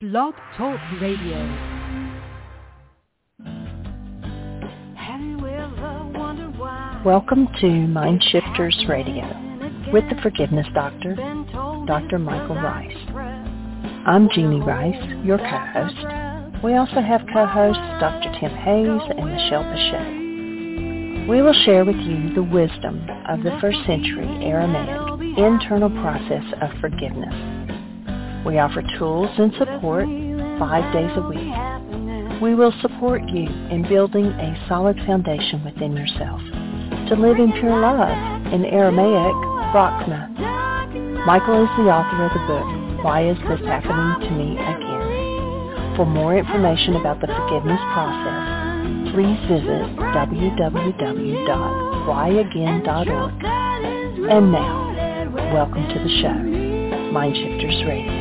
Blog Talk Radio. Welcome to Mind Shifters Radio with the Forgiveness Doctor, Dr. Michael Rice. I'm Jeannie Rice, your co-host. We also have co-hosts Dr. Tim Hayes and Michelle Bechet. We will share with you the wisdom of the first century Aramaic internal process of forgiveness. We offer tools and support 5 days a week. We will support you in building a solid foundation within yourself to live in pure love, in Aramaic, Rachna. Michael is the author of the book, Why Is This Happening to Me Again? For more information about the forgiveness process, please visit www.whyagain.org. And now, welcome to the show, Mind Shifters Radio.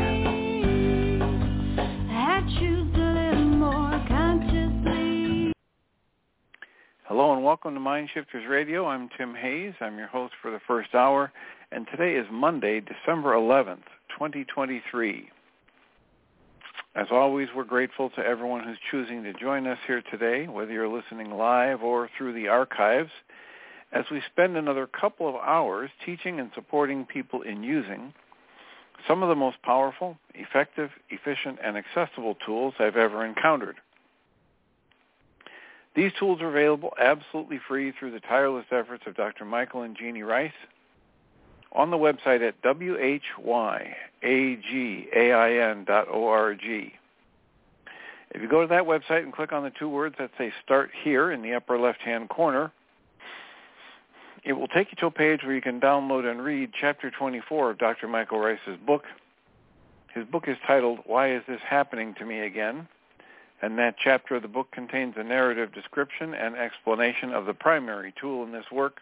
Hello and welcome to Mind Shifters Radio. I'm Tim Hayes. I'm your host for the first hour, and today is Monday, December 11th, 2023. As always, we're grateful to everyone who's choosing to join us here today, whether you're listening live or through the archives, as we spend another couple of hours teaching and supporting people in using some of the most powerful, effective, efficient, and accessible tools I've ever encountered. These tools are available absolutely free through the tireless efforts of Dr. Michael and Jeannie Rice on the website at whyagain.org. If you go to that website and click on the two words that say Start Here in the upper left-hand corner, it will take you to a page where you can download and read Chapter 24 of Dr. Michael Rice's book. His book is titled, Why Is This Happening to Me Again? And that chapter of the book contains a narrative description and explanation of the primary tool in this work.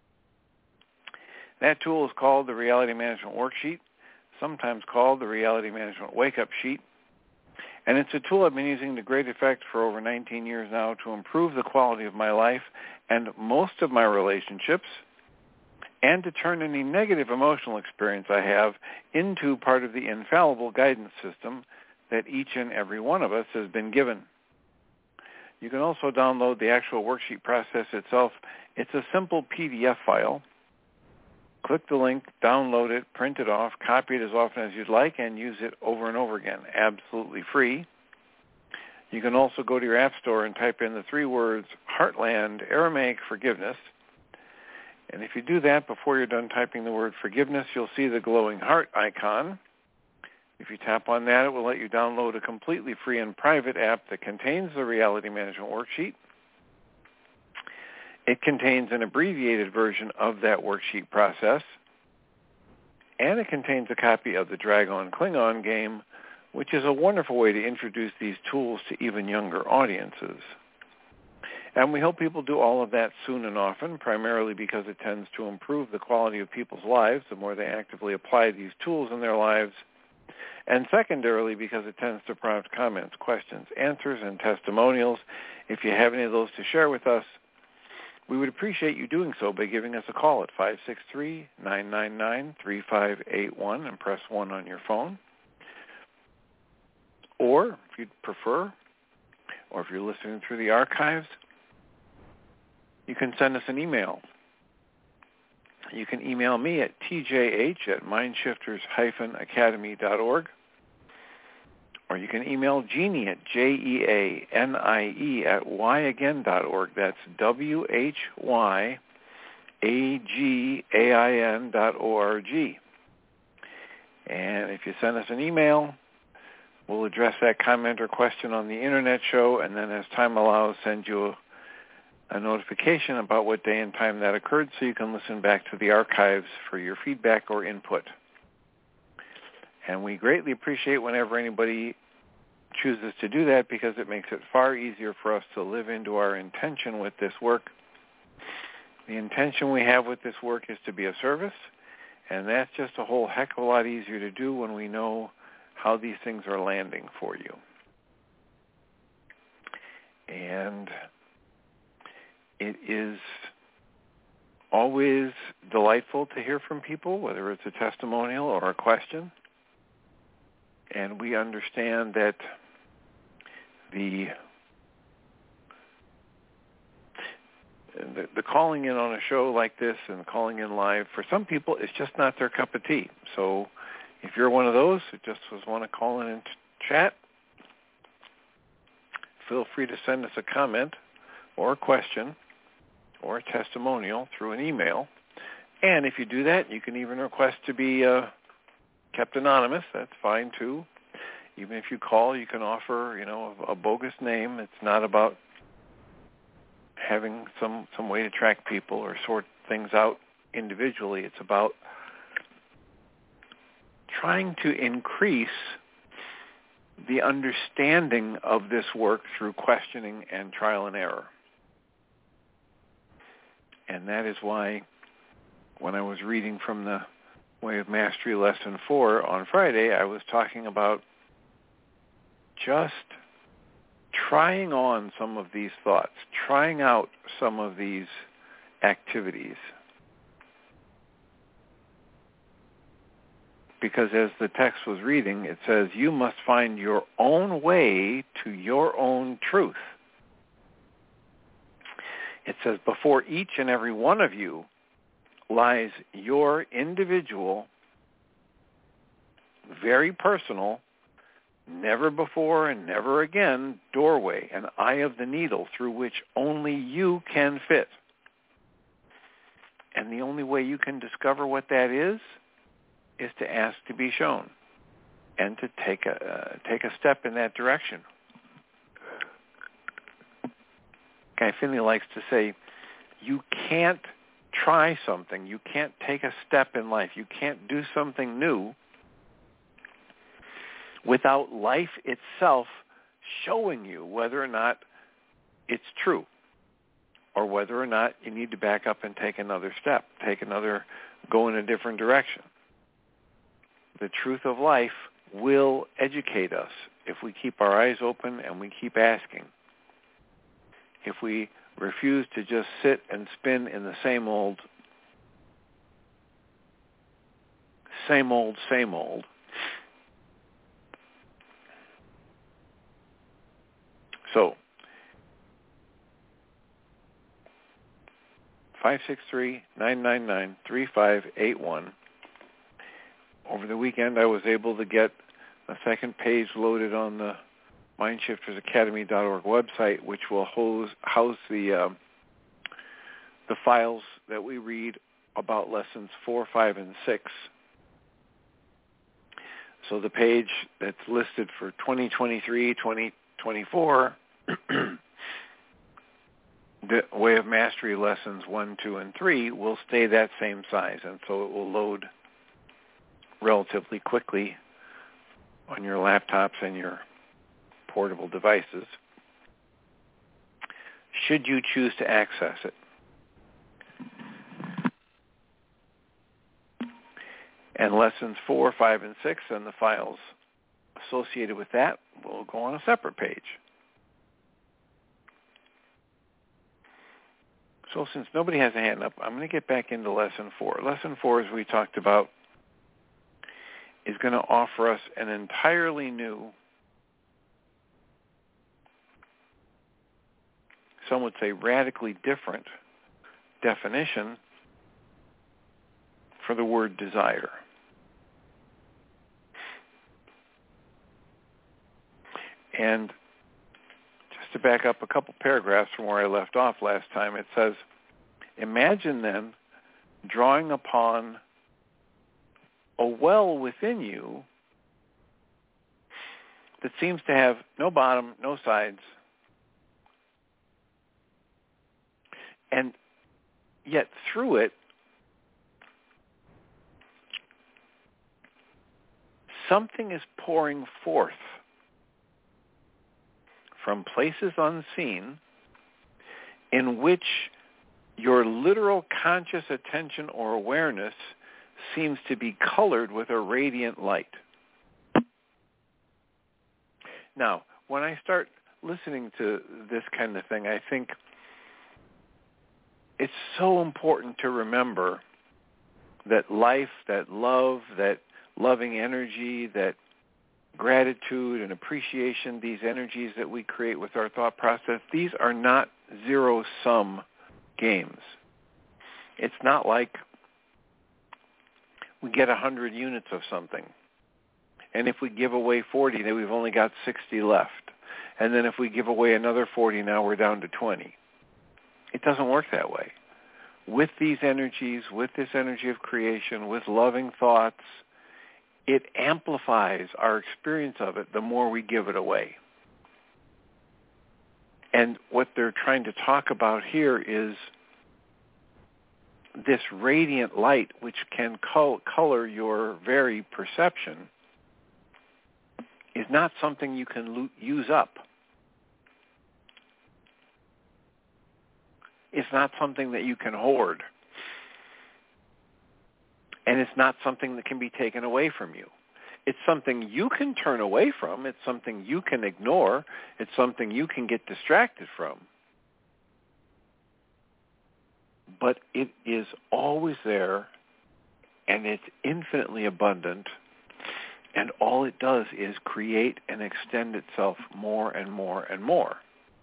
That tool is called the Reality Management Worksheet, sometimes called the Reality Management Wake-Up Sheet. And it's a tool I've been using to great effect for over 19 years now to improve the quality of my life and most of my relationships, and to turn any negative emotional experience I have into part of the infallible guidance system that each and every one of us has been given. You can also download the actual worksheet process itself. It's a simple PDF file. Click the link, download it, print it off, copy it as often as you'd like, and use it over and over again, absolutely free. You can also go to your app store and type in the three words, Heartland Aramaic Forgiveness. And if you do that before you're done typing the word forgiveness, you'll see the glowing heart icon. If you tap on that, it will let you download a completely free and private app that contains the Reality Management Worksheet. It contains an abbreviated version of that worksheet process, and it contains a copy of the Dragon Klingon game, which is a wonderful way to introduce these tools to even younger audiences. And we hope people do all of that soon and often, primarily because it tends to improve the quality of people's lives the more they actively apply these tools in their lives, and secondarily because it tends to prompt comments, questions, answers, and testimonials. If you have any of those to share with us, we would appreciate you doing so by giving us a call at 563-999-3581 and press 1 on your phone. Or, if you'd prefer, or if you're listening through the archives, you can send us an email. You can email me at tjh@mindshifters-academy.org, or you can email Jeannie at jeanie@whyagain.org. That's whyagain.org. And if you send us an email, we'll address that comment or question on the Internet show, and then as time allows, send you a notification about what day and time that occurred so you can listen back to the archives for your feedback or input. And we greatly appreciate whenever anybody chooses to do that because it makes it far easier for us to live into our intention with this work. The intention we have with this work is to be of service, and that's just a whole heck of a lot easier to do when we know how these things are landing for you. And it is always delightful to hear from people, whether it's a testimonial or a question. and we understand that the calling in on a show like this and calling in live, for some people, it's just not their cup of tea. So if you're one of those who just want to call in and chat, feel free to send us a comment or a question or a testimonial through an email. And if you do that, you can even request to be kept anonymous. That's fine, too. Even if you call, you can offer, a bogus name. It's not about having some way to track people or sort things out individually. It's about trying to increase the understanding of this work through questioning and trial and error. And that is why when I was reading from the Way of Mastery Lesson 4 on Friday, I was talking about just trying on some of these thoughts, trying out some of these activities. Because as the text was reading, it says, you must find your own way to your own truth. It says, before each and every one of you lies your individual, very personal, never before and never again doorway, an eye of the needle through which only you can fit. And the only way you can discover what that is to ask to be shown and to take a step in that direction. Guy Finley likes to say, you can't try something, you can't take a step in life, you can't do something new without life itself showing you whether or not it's true, or whether or not you need to back up and take another step, go in a different direction. The truth of life will educate us if we keep our eyes open and we keep asking. If we refuse to just sit and spin in the same old, So, 563-999-3581. Over the weekend, I was able to get a second page loaded on the MindShiftersAcademy.org website, which will house the files that we read about lessons 4, 5, and 6. So the page that's listed for 2023, 2024, the Way of Mastery lessons 1, 2, and 3 will stay that same size, and so it will load relatively quickly on your laptops and your portable devices, should you choose to access it. And lessons 4, 5, and 6 and the files associated with that will go on a separate page. So since nobody has a hand up, I'm going to get back into Lesson 4. Lesson 4, as we talked about, is going to offer us an entirely new, some would say radically different, definition for the word desire. And just to back up a couple paragraphs from where I left off last time, it says, imagine then drawing upon a well within you that seems to have no bottom, no sides, and yet through it, something is pouring forth from places unseen in which your literal conscious attention or awareness seems to be colored with a radiant light. Now, when I start listening to this kind of thing, I think it's so important to remember that life, that love, that loving energy, that gratitude and appreciation, these energies that we create with our thought process, these are not zero-sum games. It's not like we get 100 units of something, and if we give away 40, then we've only got 60 left. And then if we give away another 40, now we're down to 20. It doesn't work that way. With these energies, with this energy of creation, with loving thoughts, it amplifies our experience of it the more we give it away. And what they're trying to talk about here is this radiant light, which can color your very perception, is not something you can use up. It's not something that you can hoard. And it's not something that can be taken away from you. It's something you can turn away from. It's something you can ignore. It's something you can get distracted from. But it is always there, and it's infinitely abundant, and all it does is create and extend itself more and more and more.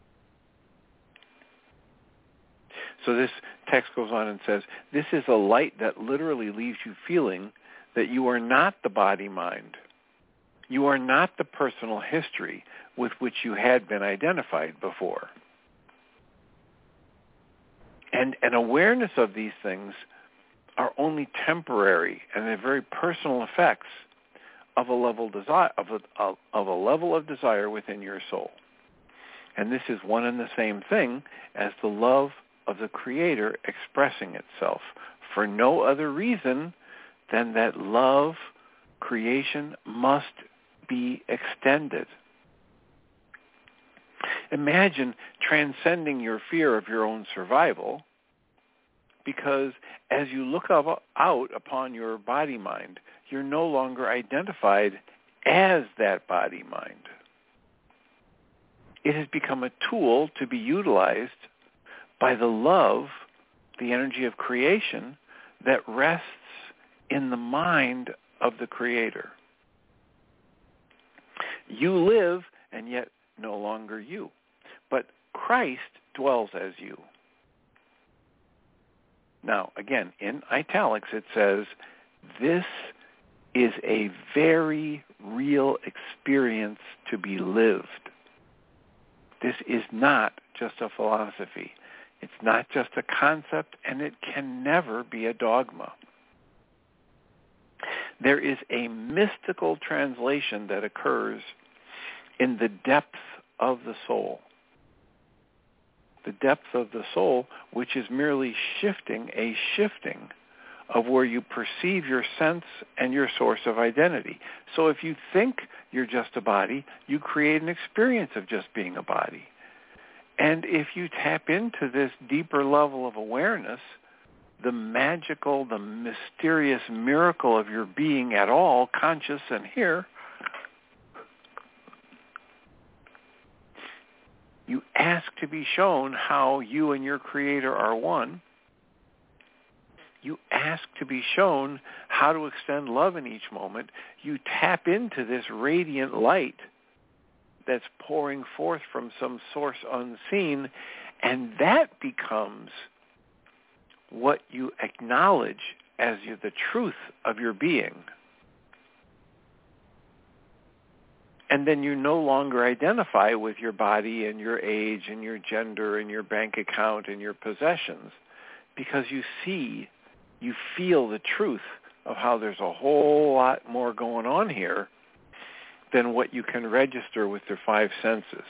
So this text goes on and says, this is a light that literally leaves you feeling that you are not the body-mind. You are not the personal history with which you had been identified before. And an awareness of these things are only temporary, and they're very personal effects of a level of desire within your soul. And this is one and the same thing as the love of the Creator expressing itself for no other reason than that love, creation, must be extended. Imagine transcending your fear of your own survival, because as you look out upon your body-mind, you're no longer identified as that body-mind. It has become a tool to be utilized by the love, the energy of creation, that rests in the mind of the Creator. You live, and yet no longer you. But Christ dwells as you. Now, again, in italics it says, this is a very real experience to be lived. This is not just a philosophy. It's not just a concept, and it can never be a dogma. There is a mystical translation that occurs in the depth of the soul. The depth of the soul, which is merely shifting of where you perceive your sense and your source of identity. So if you think you're just a body, you create an experience of just being a body. And if you tap into this deeper level of awareness, the magical, the mysterious miracle of your being at all, conscious and here, you ask to be shown how you and your Creator are one. You ask to be shown how to extend love in each moment. You tap into this radiant light that's pouring forth from some source unseen, and that becomes what you acknowledge as the truth of your being. And then you no longer identify with your body and your age and your gender and your bank account and your possessions, because you feel the truth of how there's a whole lot more going on here than what you can register with your five senses.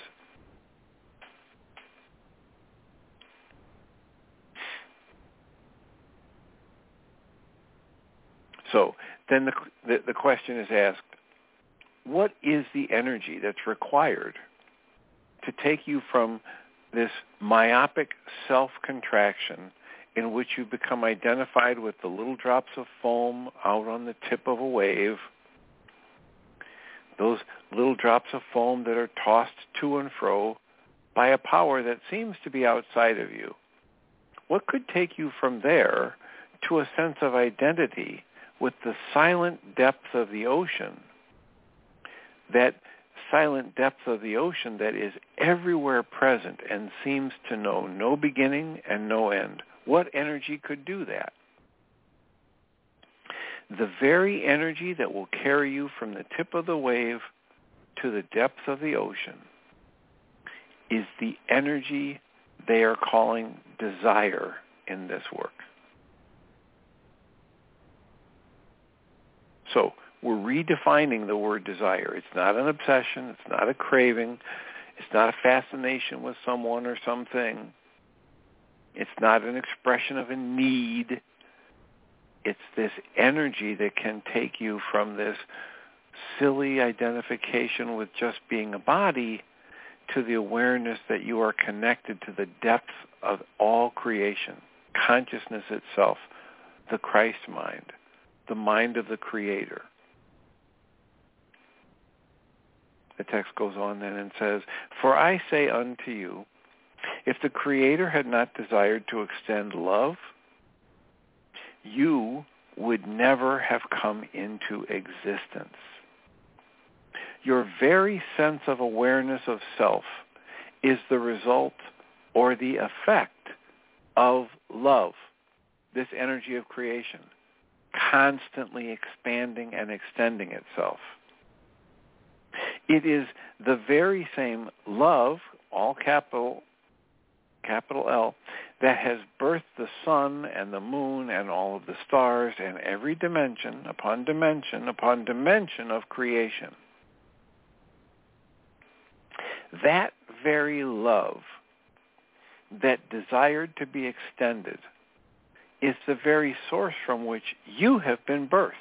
So then the question is asked, what is the energy that's required to take you from this myopic self-contraction in which you become identified with the little drops of foam out on the tip of a wave, those little drops of foam that are tossed to and fro by a power that seems to be outside of you? What could take you from there to a sense of identity with the silent depths of the ocean that silent depth of the ocean that is everywhere present and seems to know no beginning and no end. What energy could do that? The very energy that will carry you from the tip of the wave to the depth of the ocean is the energy they are calling desire in this work. So we're redefining the word desire. It's not an obsession. It's not a craving. It's not a fascination with someone or something. It's not an expression of a need. It's this energy that can take you from this silly identification with just being a body to the awareness that you are connected to the depth of all creation, consciousness itself, the Christ mind, the mind of the Creator. The text goes on then and says, "For I say unto you, if the Creator had not desired to extend love, you would never have come into existence. Your very sense of awareness of self is the result or the effect of love, this energy of creation, constantly expanding and extending itself. It is the very same love, all capital L, that has birthed the sun and the moon and all of the stars and every dimension upon dimension upon dimension of creation. That very love that desired to be extended is the very source from which you have been birthed.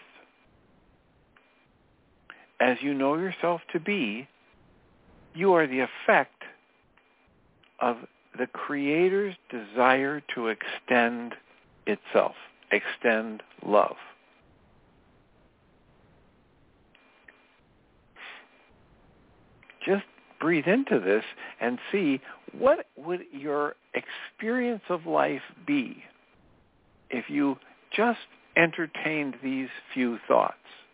As you know yourself to be, you are the effect of the Creator's desire to extend itself, extend love. Just breathe into this and see, what would your experience of life be if you just entertained these few thoughts?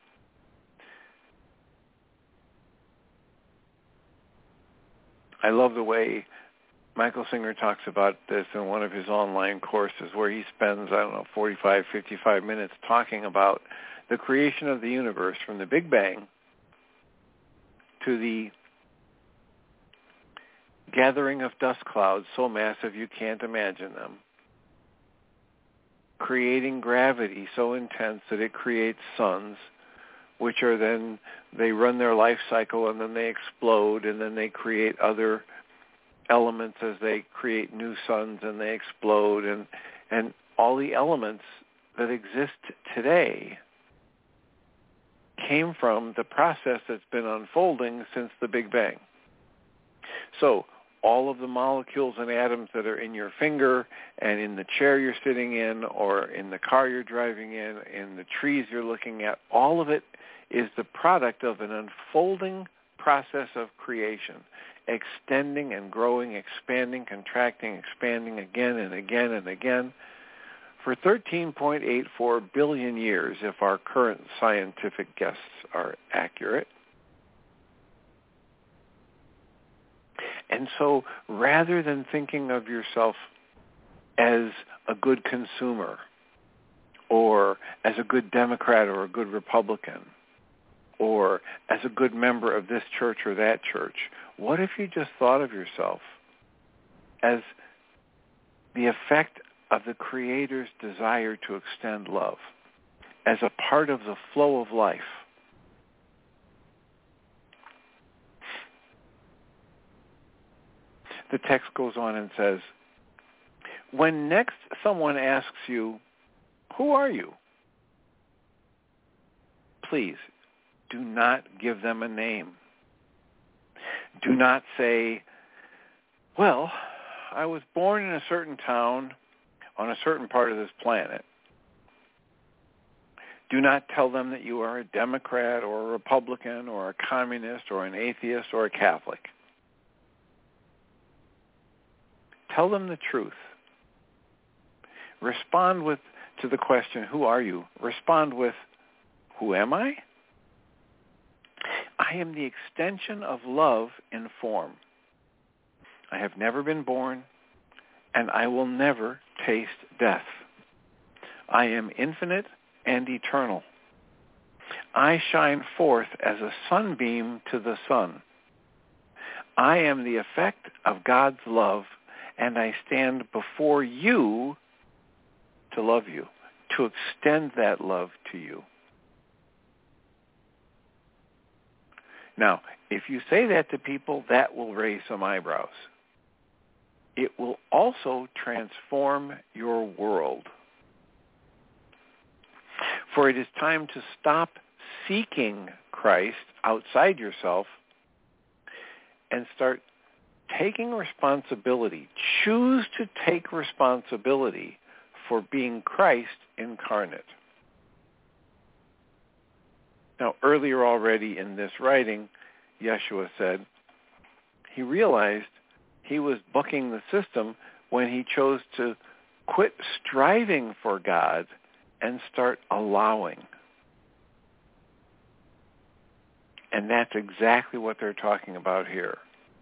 I love the way Michael Singer talks about this in one of his online courses, where he spends, 45, 55 minutes talking about the creation of the universe from the Big Bang to the gathering of dust clouds so massive you can't imagine them, creating gravity so intense that it creates suns, which are then, they run their life cycle and then they explode, and then they create other elements as they create new suns and they explode, and all the elements that exist today came from the process that's been unfolding since the Big Bang. So all of the molecules and atoms that are in your finger and in the chair you're sitting in, or in the car you're driving in the trees you're looking at, all of it is the product of an unfolding process of creation, extending and growing, expanding, contracting, expanding again and again and again for 13.84 billion years, if our current scientific guesses are accurate. And so rather than thinking of yourself as a good consumer, or as a good Democrat or a good Republican, or as a good member of this church or that church, what if you just thought of yourself as the effect of the Creator's desire to extend love, as a part of the flow of life? The text goes on and says, when next someone asks you, who are you? Please do not give them a name. Do not say, well, I was born in a certain town on a certain part of this planet. Do not tell them that you are a Democrat or a Republican or a communist or an atheist or a Catholic. Tell them the truth. Respond to the question, who are you? Respond with, who am I? I am the extension of love in form. I have never been born, and I will never taste death. I am infinite and eternal. I shine forth as a sunbeam to the sun. I am the effect of God's love, and I stand before you to love you, to extend that love to you. Now, if you say that to people, that will raise some eyebrows. It will also transform your world. For it is time to stop seeking Christ outside yourself and start taking responsibility. Choose to take responsibility for being Christ incarnate. Now, earlier already in this writing, Yeshua said he realized he was bucking the system when he chose to quit striving for God and start allowing. And that's exactly what they're talking about here.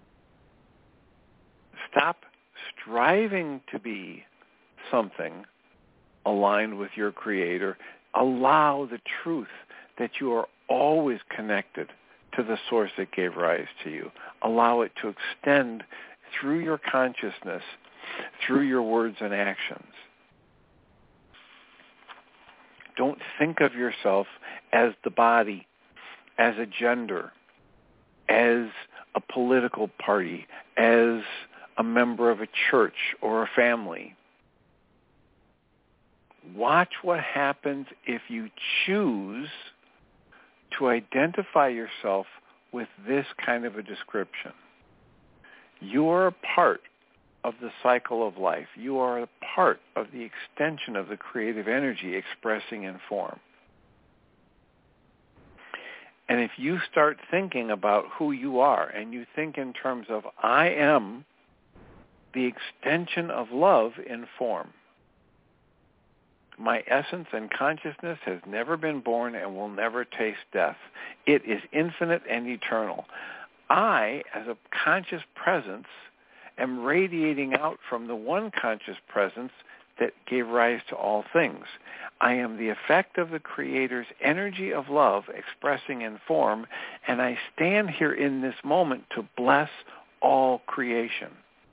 Stop striving to be something aligned with your Creator. Allow the truth that you are always connected to the source that gave rise to you. Allow it to extend through your consciousness, through your words and actions. Don't think of yourself as the body, as a gender, as a political party, as a member of a church or a family. Watch what happens if you choose to identify yourself with this kind of a description. You are a part of the cycle of life. You are a part of the extension of the creative energy expressing in form. And if you start thinking about who you are and you think in terms of, I am the extension of love in form. My essence and consciousness has never been born and will never taste death. It is infinite and eternal. I, as a conscious presence, am radiating out from the one conscious presence that gave rise to all things. I am the effect of the Creator's energy of love expressing in form, and I stand here in this moment to bless all creation.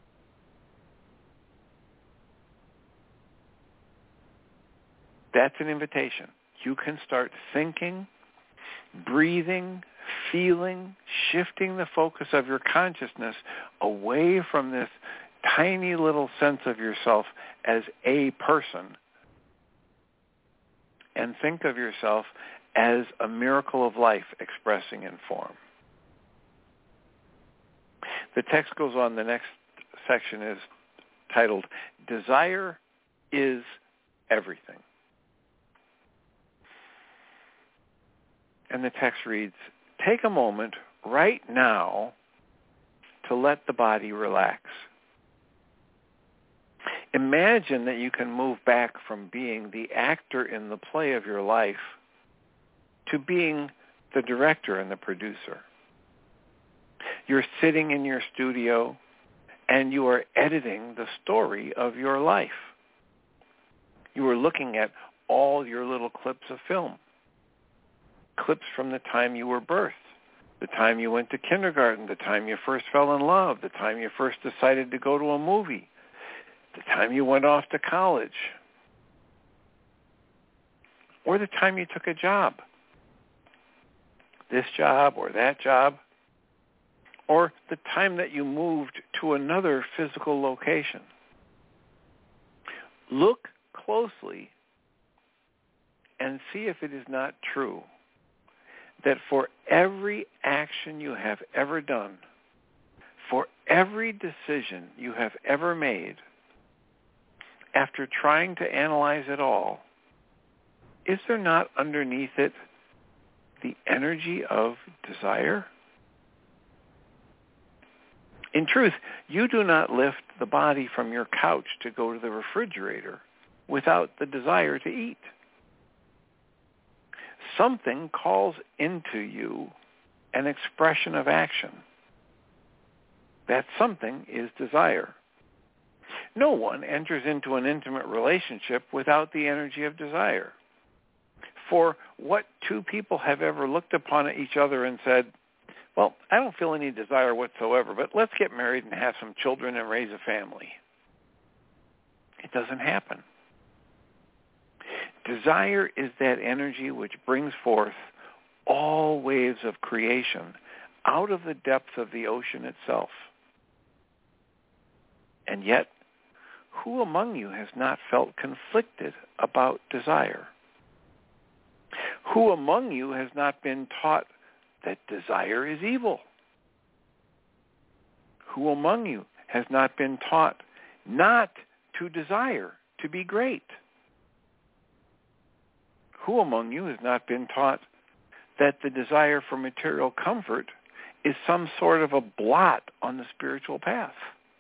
That's an invitation. You can start thinking, breathing, feeling, shifting the focus of your consciousness away from this tiny little sense of yourself as a person, and think of yourself as a miracle of life expressing in form. The text goes on. The next section is titled, Desire is Everything. And the text reads, take a moment right now to let the body relax. Imagine that you can move back from being the actor in the play of your life to being the director and the producer. You're sitting in your studio and you are editing the story of your life. You are looking at all your little clips of film. Clips from the time you were birthed, the time you went to kindergarten, the time you first fell in love, the time you first decided to go to a movie, the time you went off to college, or the time you took a job, this job or that job, or the time that you moved to another physical location. Look closely and see if it is not true that for every action you have ever done, for every decision you have ever made, after trying to analyze it all, is there not underneath it the energy of desire? In truth, you do not lift the body from your couch to go to the refrigerator without the desire to eat. Something calls into you an expression of action. That something is desire. No one enters into an intimate relationship without the energy of desire. For what two people have ever looked upon each other and said, well, I don't feel any desire whatsoever, but let's get married and have some children and raise a family? It doesn't happen. Desire is that energy which brings forth all waves of creation out of the depths of the ocean itself. And yet, who among you has not felt conflicted about desire? Who among you has not been taught that desire is evil? Who among you has not been taught not to desire to be great? Who among you has not been taught that the desire for material comfort is some sort of a blot on the spiritual path?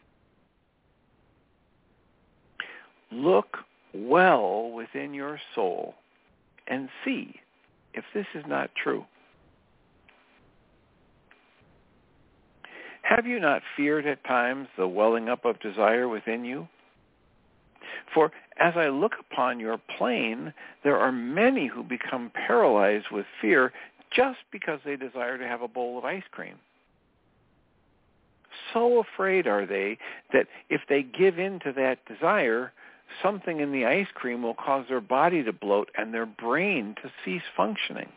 Look well within your soul and see if this is not true. Have you not feared at times the welling up of desire within you? For as I look upon your plane, there are many who become paralyzed with fear just because they desire to have a bowl of ice cream. So afraid are they that if they give in to that desire, something in the ice cream will cause their body to bloat and their brain to cease functioning.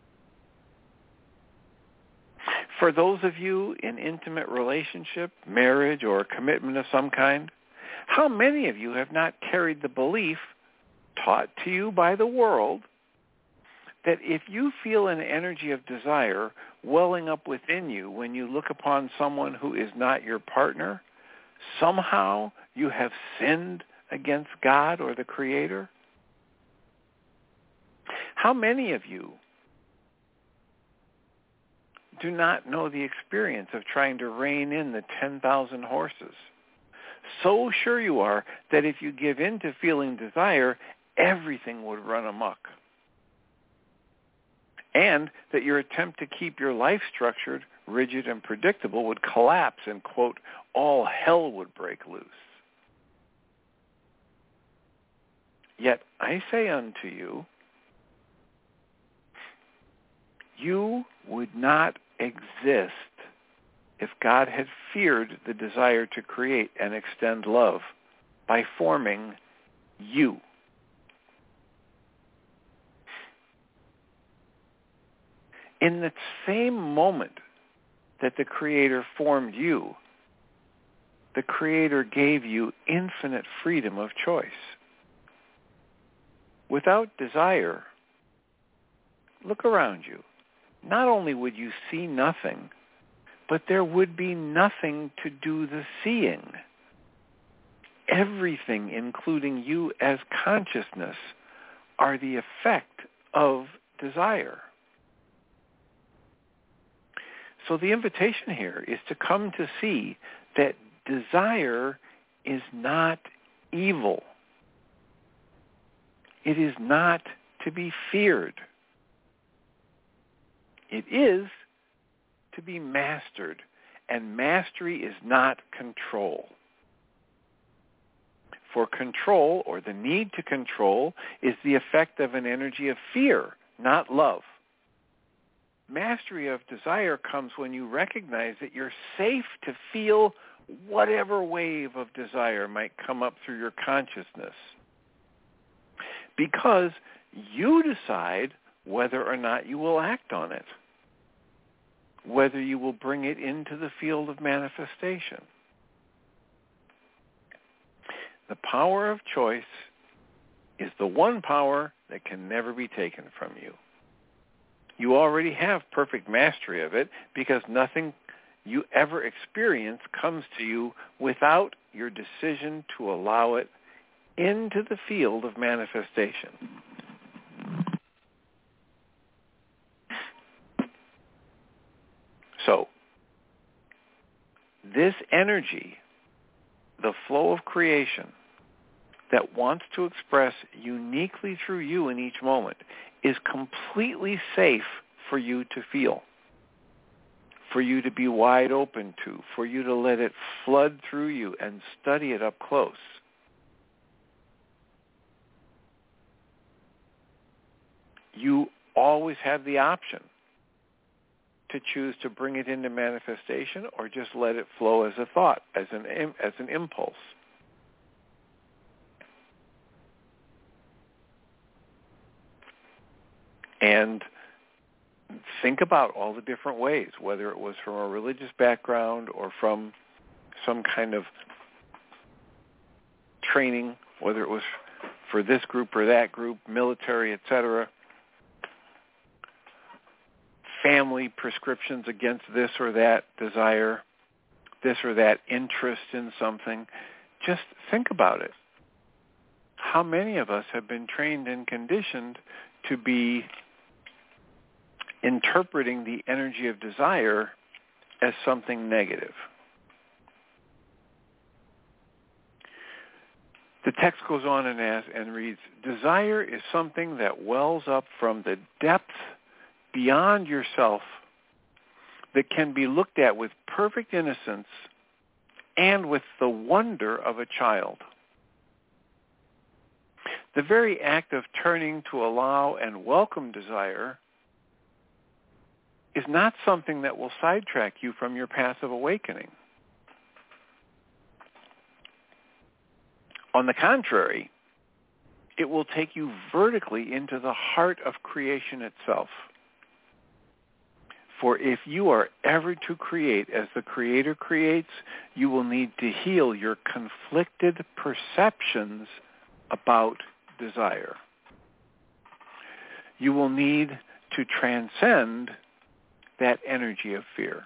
For those of you in intimate relationship, marriage, or commitment of some kind, how many of you have not carried the belief taught to you by the world that if you feel an energy of desire welling up within you when you look upon someone who is not your partner, somehow you have sinned against God or the Creator? How many of you do not know the experience of trying to rein in the 10,000 horses? So sure you are that if you give in to feeling desire, everything would run amok. And that your attempt to keep your life structured, rigid, and predictable would collapse and, quote, all hell would break loose. Yet I say unto you, you would not exist if God had feared the desire to create and extend love by forming you. In the same moment that the Creator formed you, the Creator gave you infinite freedom of choice. Without desire, look around you. Not only would you see nothing, but there would be nothing to do the seeing. Everything, including you as consciousness, are the effect of desire. So the invitation here is to come to see that desire is not evil. It is not to be feared. It is to be mastered, and mastery is not control. For control, or the need to control, is the effect of an energy of fear, not love. Mastery of desire comes when you recognize that you're safe to feel whatever wave of desire might come up through your consciousness, because you decide whether or not you will act on it, whether you will bring it into the field of manifestation. The power of choice is the one power that can never be taken from you. You already have perfect mastery of it because nothing you ever experience comes to you without your decision to allow it into the field of manifestation. So, this energy, the flow of creation that wants to express uniquely through you in each moment, is completely safe for you to feel. for you to be wide open to, for you to let it flood through you and study it up close. You always have the option to choose to bring it into manifestation or just let it flow as a thought, as an impulse. And think about all the different ways, whether it was from a religious background or from some kind of training, whether it was for this group or that group, military, etc., family prescriptions against this or that desire, this or that interest in something. Just think about it. How many of us have been trained and conditioned to be interpreting the energy of desire as something negative? The text goes on and reads, desire is something that wells up from the depth beyond yourself that can be looked at with perfect innocence and with the wonder of a child. The very act of turning to allow and welcome desire is not something that will sidetrack you from your path of awakening. On the contrary, it will take you vertically into the heart of creation itself. For if you are ever to create as the Creator creates, you will need to heal your conflicted perceptions about desire. You will need to transcend that energy of fear.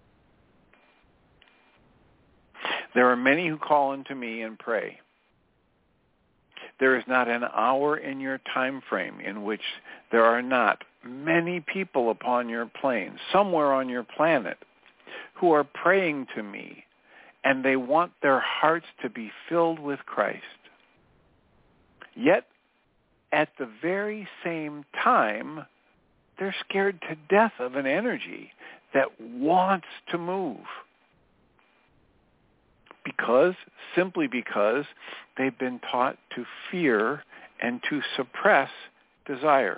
There are many who call unto me and pray. There is not an hour in your time frame in which there are not many people upon your plane, somewhere on your planet, who are praying to me, and they want their hearts to be filled with Christ. Yet, at the very same time, they're scared to death of an energy that wants to move. Simply because they've been taught to fear and to suppress desire.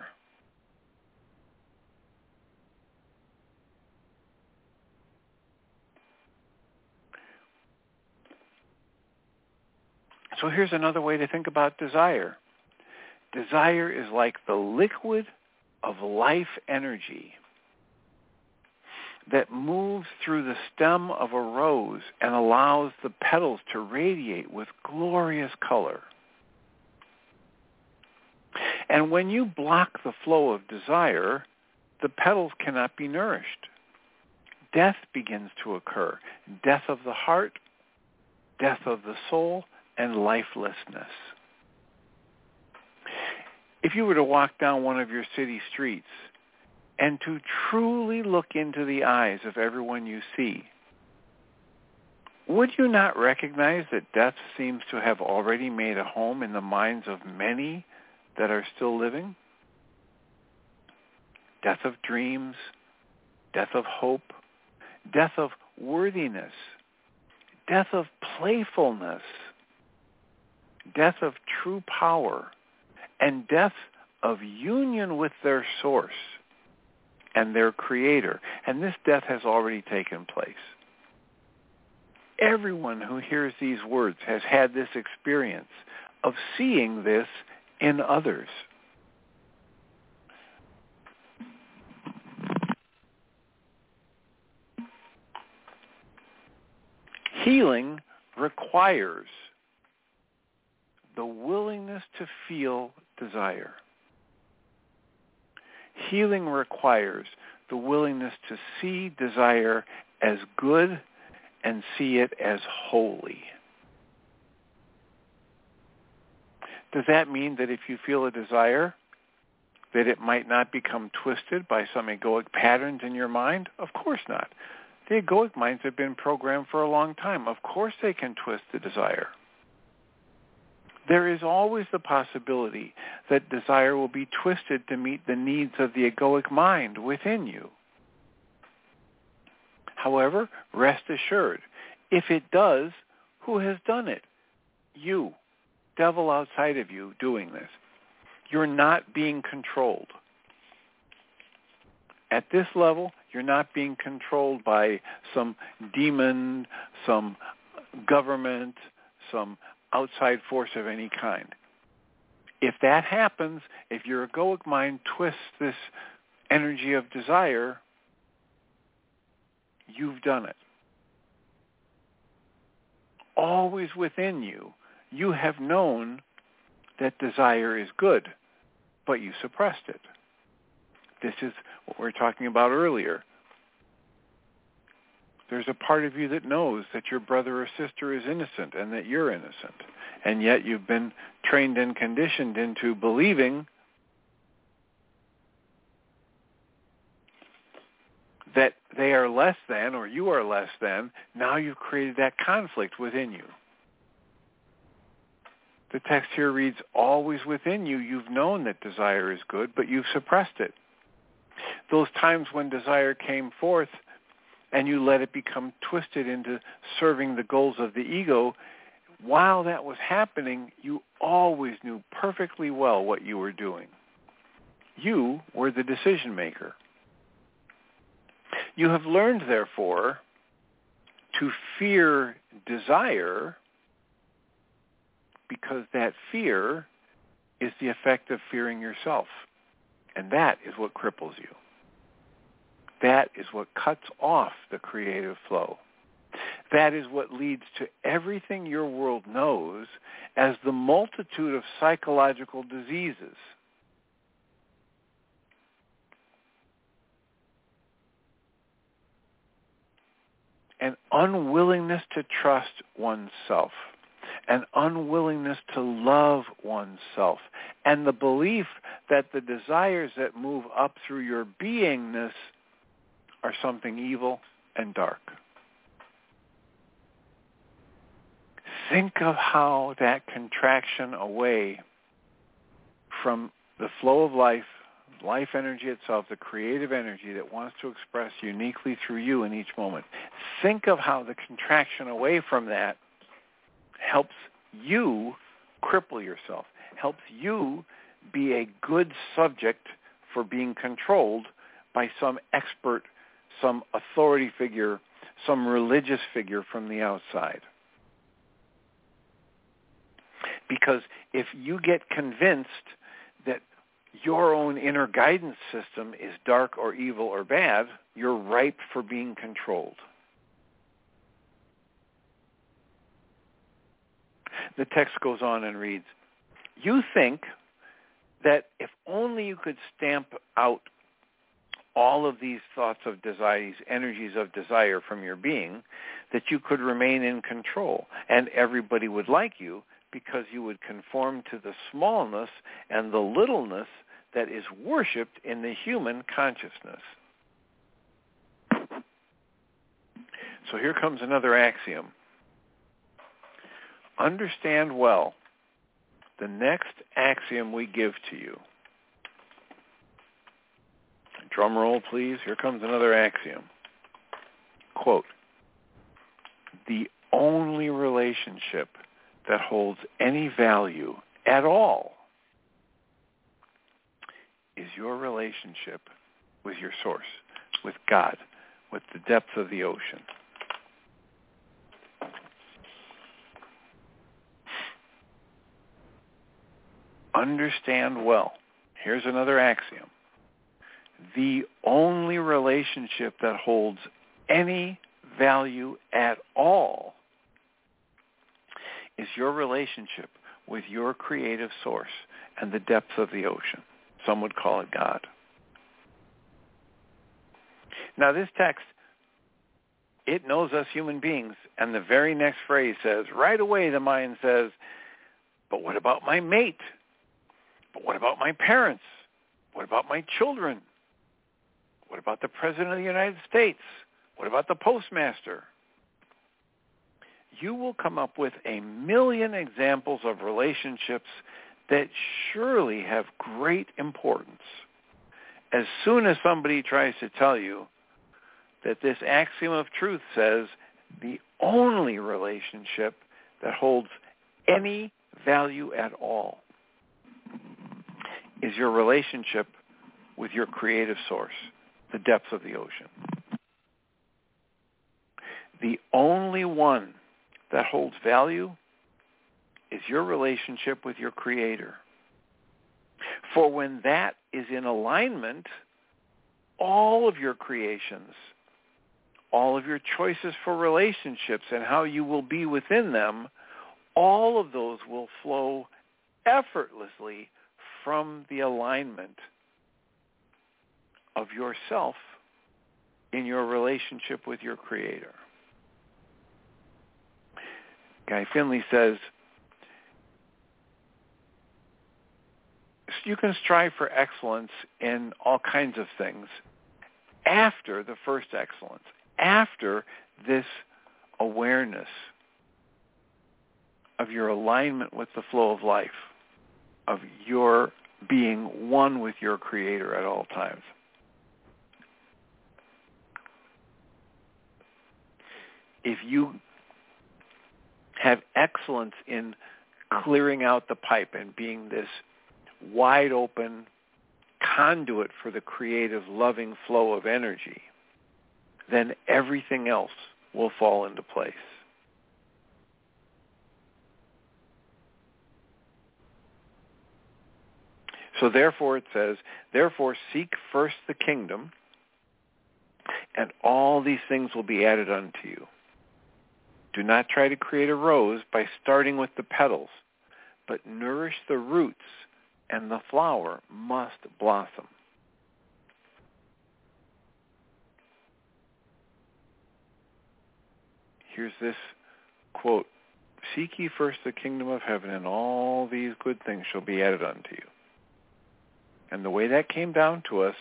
So here's another way to think about desire. Desire is like the liquid of life energy that moves through the stem of a rose and allows the petals to radiate with glorious color. And when you block the flow of desire, the petals cannot be nourished. Death begins to occur. Death of the heart, death of the soul, and lifelessness. If you were to walk down one of your city streets and to truly look into the eyes of everyone you see, would you not recognize that death seems to have already made a home in the minds of many that are still living? Death of dreams, death of hope, death of worthiness, death of playfulness, death of true power, and death of union with their source and their Creator. And this death has already taken place. Everyone who hears these words has had this experience of seeing this in others. Healing requires the willingness to feel desire. Healing requires the willingness to see desire as good and see it as holy. Does that mean that if you feel a desire, that it might not become twisted by some egoic patterns in your mind? Of course not. The egoic minds have been programmed for a long time. Of course they can twist the desire. There is always the possibility that desire will be twisted to meet the needs of the egoic mind within you. However, rest assured, if it does, who has done it? You, devil outside of you doing this. You're not being controlled. At this level, you're not being controlled by some demon, some government, some outside force of any kind. If that happens, if your egoic mind twists this energy of desire, you've done it. Always within you, you have known that desire is good, but you suppressed it. This is what we were talking about earlier. There's a part of you that knows that your brother or sister is innocent and that you're innocent. And yet you've been trained and conditioned into believing that they are less than or you are less than. Now you've created that conflict within you. The text here reads, always within you, you've known that desire is good, but you've suppressed it. Those times when desire came forth and you let it become twisted into serving the goals of the ego, while that was happening, you always knew perfectly well what you were doing. You were the decision maker. You have learned, therefore, to fear desire because that fear is the effect of fearing yourself. And that is what cripples you. That is what cuts off the creative flow. That is what leads to everything your world knows as the multitude of psychological diseases. An unwillingness to trust oneself, an unwillingness to love oneself, and the belief that the desires that move up through your beingness are something evil and dark. Think of how that contraction away from the flow of life, life energy itself, the creative energy that wants to express uniquely through you in each moment. Think of how the contraction away from that helps you cripple yourself, helps you be a good subject for being controlled by some expert, some authority figure, some religious figure from the outside. Because if you get convinced that your own inner guidance system is dark or evil or bad, you're ripe for being controlled. The text goes on and reads, you think that if only you could stamp out all of these thoughts of desire, these energies of desire from your being, that you could remain in control and everybody would like you because you would conform to the smallness and the littleness that is worshipped in the human consciousness. So here comes another axiom. Understand well the next axiom we give to you. Drum roll, please. Here comes another axiom. Quote, the only relationship that holds any value at all is your relationship with your source, with God, with the depth of the ocean. Understand well. Here's another axiom. The only relationship that holds any value at all is your relationship with your creative source and the depths of the ocean. Some would call it God. Now this text, it knows us human beings, and the very next phrase says, right away the mind says, but what about my mate? But what about my parents? What about my children? What about the President of the United States? What about the postmaster? You will come up with a million examples of relationships that surely have great importance. As soon as somebody tries to tell you that this axiom of truth says the only relationship that holds any value at all is your relationship with your creative source, the depths of the ocean. The only one that holds value is your relationship with your Creator. For when that is in alignment, all of your creations, all of your choices for relationships and how you will be within them, all of those will flow effortlessly from the alignment of yourself in your relationship with your Creator. Guy Finley says, you can strive for excellence in all kinds of things after the first excellence, after this awareness of your alignment with the flow of life, of your being one with your Creator at all times. If you have excellence in clearing out the pipe and being this wide open conduit for the creative, loving flow of energy, then everything else will fall into place. So therefore it says, therefore seek first the kingdom, and all these things will be added unto you. Do not try to create a rose by starting with the petals, but nourish the roots, and the flower must blossom. Here's this quote, seek ye first the kingdom of heaven, and all these good things shall be added unto you. And the way that came down to us,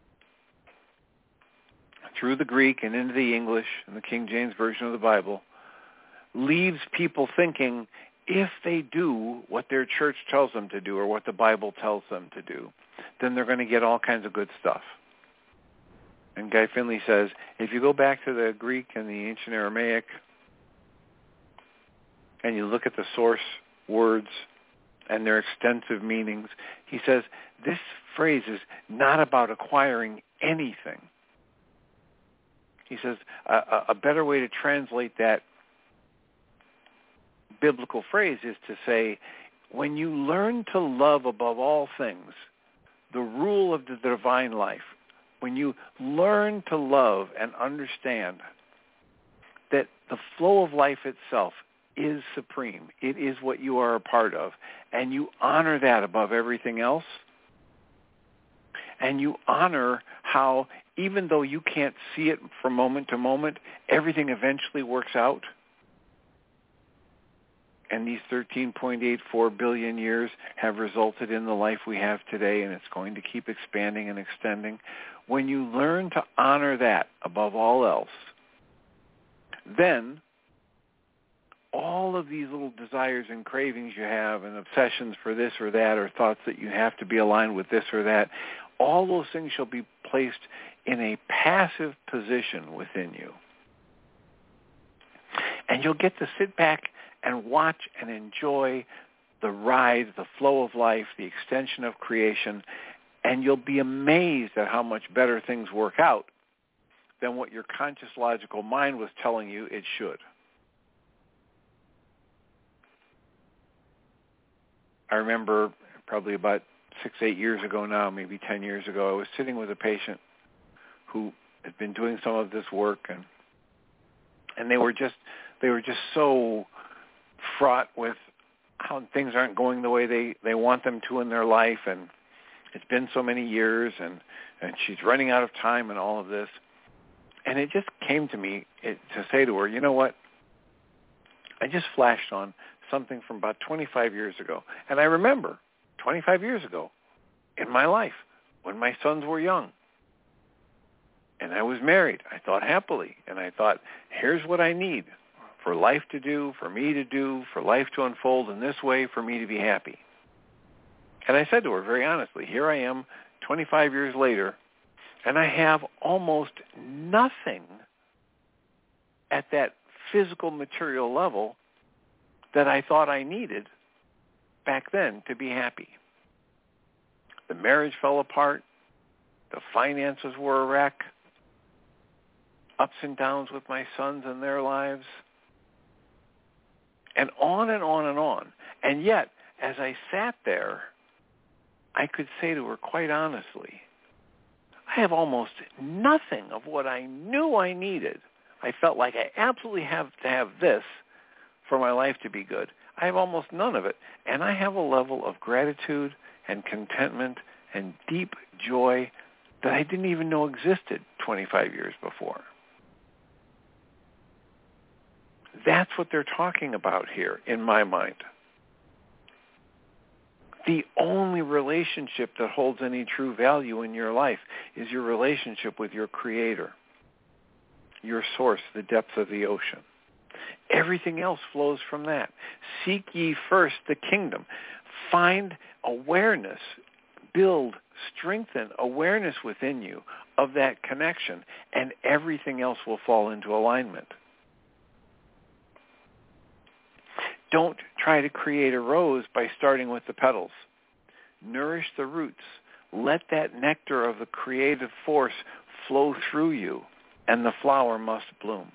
through the Greek and into the English and the King James Version of the Bible, leaves people thinking if they do what their church tells them to do or what the Bible tells them to do, then they're going to get all kinds of good stuff. And Guy Finley says, if you go back to the Greek and the ancient Aramaic and you look at the source words and their extensive meanings, he says, this phrase is not about acquiring anything. He says, a better way to translate that biblical phrase is to say, when you learn to love above all things, the rule of the divine life, when you learn to love and understand that the flow of life itself is supreme, it is what you are a part of, and you honor that above everything else, and you honor how, even though you can't see it from moment to moment, everything eventually works out. And these 13.84 billion years have resulted in the life we have today, and it's going to keep expanding and extending. When you learn to honor that above all else, then all of these little desires and cravings you have and obsessions for this or that or thoughts that you have to be aligned with this or that, all those things shall be placed in a passive position within you. And you'll get to sit back and watch and enjoy the ride, the flow of life, the extension of creation, and you'll be amazed at how much better things work out than what your conscious logical mind was telling you it should. I remember probably about 6-8 years ago now, maybe 10 years ago, I was sitting with a patient who had been doing some of this work, and they were just so fraught with how things aren't going the way they want them to in their life, and it's been so many years, and she's running out of time and all of this. And it just came to me to say to her, you know what? I just flashed on something from about 25 years ago. And I remember 25 years ago in my life when my sons were young. And I was married. I thought happily. And I thought, here's what I need for life to do, for me to do, for life to unfold in this way, for me to be happy. And I said to her very honestly, here I am 25 years later, And I have almost nothing at that physical material level that I thought I needed back then to be happy. The marriage fell apart. The finances were a wreck. Ups and downs with my sons and their lives. And on and on and on. And yet, as I sat there, I could say to her quite honestly, I have almost nothing of what I knew I needed. I felt like I absolutely have to have this for my life to be good. I have almost none of it. And I have a level of gratitude and contentment and deep joy that I didn't even know existed 25 years before. That's what they're talking about here in my mind. The only relationship that holds any true value in your life is your relationship with your Creator, your source, the depths of the ocean. Everything else flows from that. Seek ye first the kingdom. Find awareness, build, strengthen awareness within you of that connection, and everything else will fall into alignment. Don't try to create a rose by starting with the petals. Nourish the roots. Let that nectar of the creative force flow through you, and the flower must bloom.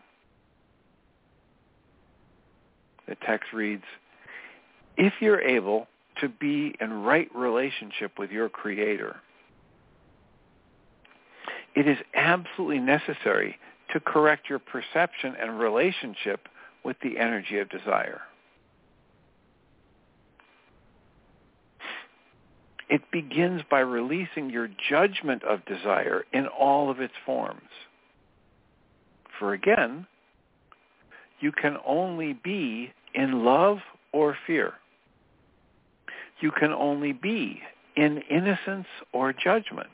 The text reads, if you're able to be in right relationship with your Creator, it is absolutely necessary to correct your perception and relationship with the energy of desire. It begins by releasing your judgment of desire in all of its forms. For again, you can only be in love or fear. You can only be in innocence or judgment.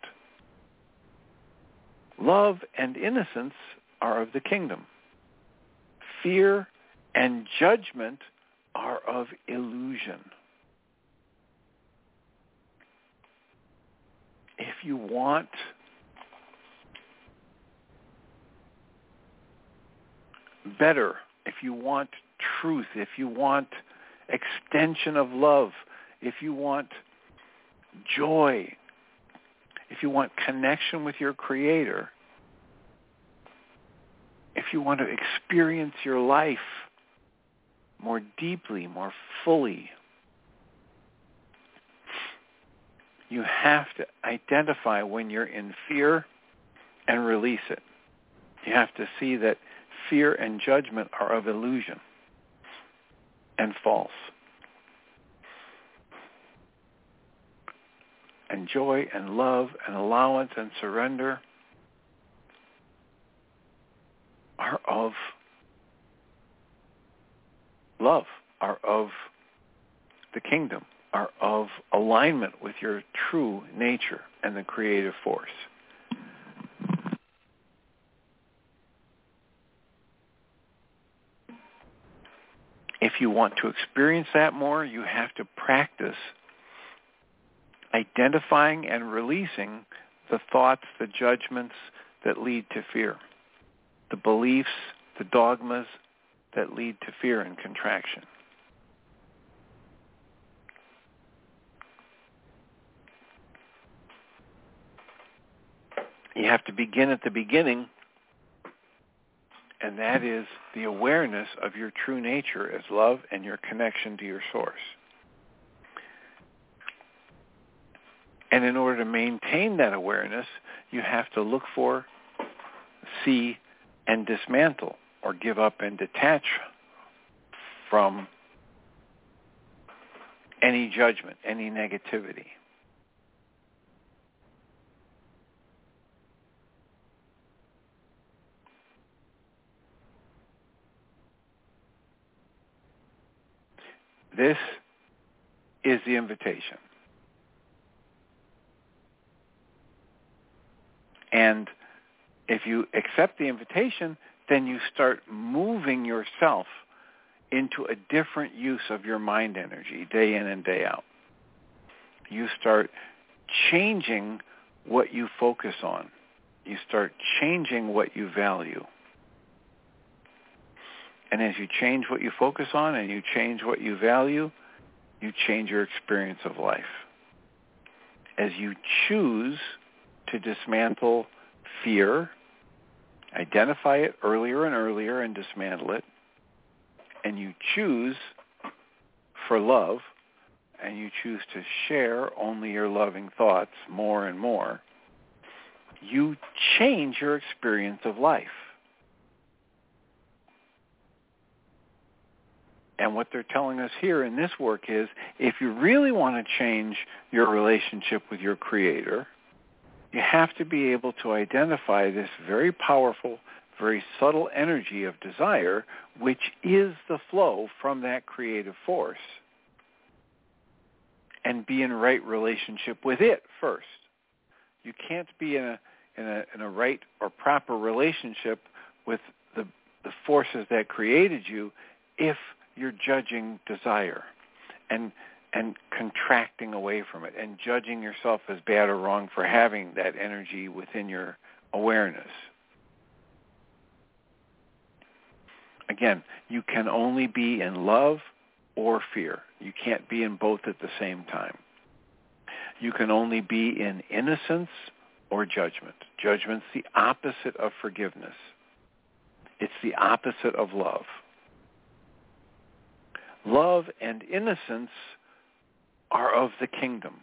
Love and innocence are of the kingdom. Fear and judgment are of illusion. If you want better, if you want truth, if you want extension of love, if you want joy, if you want connection with your Creator, if you want to experience your life more deeply, more fully, you have to identify when you're in fear and release it. You have to see that fear and judgment are of illusion and false. And joy and love and allowance and surrender are of love, are of the kingdom, are of alignment with your true nature and the creative force. If you want to experience that more, you have to practice identifying and releasing the thoughts, the judgments that lead to fear, the beliefs, the dogmas that lead to fear and contraction. You have to begin at the beginning, and that is the awareness of your true nature as love and your connection to your source. And in order to maintain that awareness, you have to look for, see, and dismantle, or give up and detach from any judgment, any negativity. This is the invitation. And if you accept the invitation, then you start moving yourself into a different use of your mind energy day in and day out. You start changing what you focus on. you start changing what you value. And as you change what you focus on and you change what you value, you change your experience of life. As you choose to dismantle fear, identify it earlier and earlier and dismantle it, and you choose for love, and you choose to share only your loving thoughts more and more, you change your experience of life. And what they're telling us here in this work is, if you really want to change your relationship with your Creator, you have to be able to identify this very powerful, very subtle energy of desire, which is the flow from that creative force, and be in right relationship with it first. You can't be in a right or proper relationship with the forces that created you if you're judging desire and contracting away from it and judging yourself as bad or wrong for having that energy within your awareness. Again, you can only be in love or fear. You can't be in both at the same time. You can only be in innocence or judgment. Judgment's the opposite of forgiveness. It's the opposite of love. Love and innocence are of the kingdom.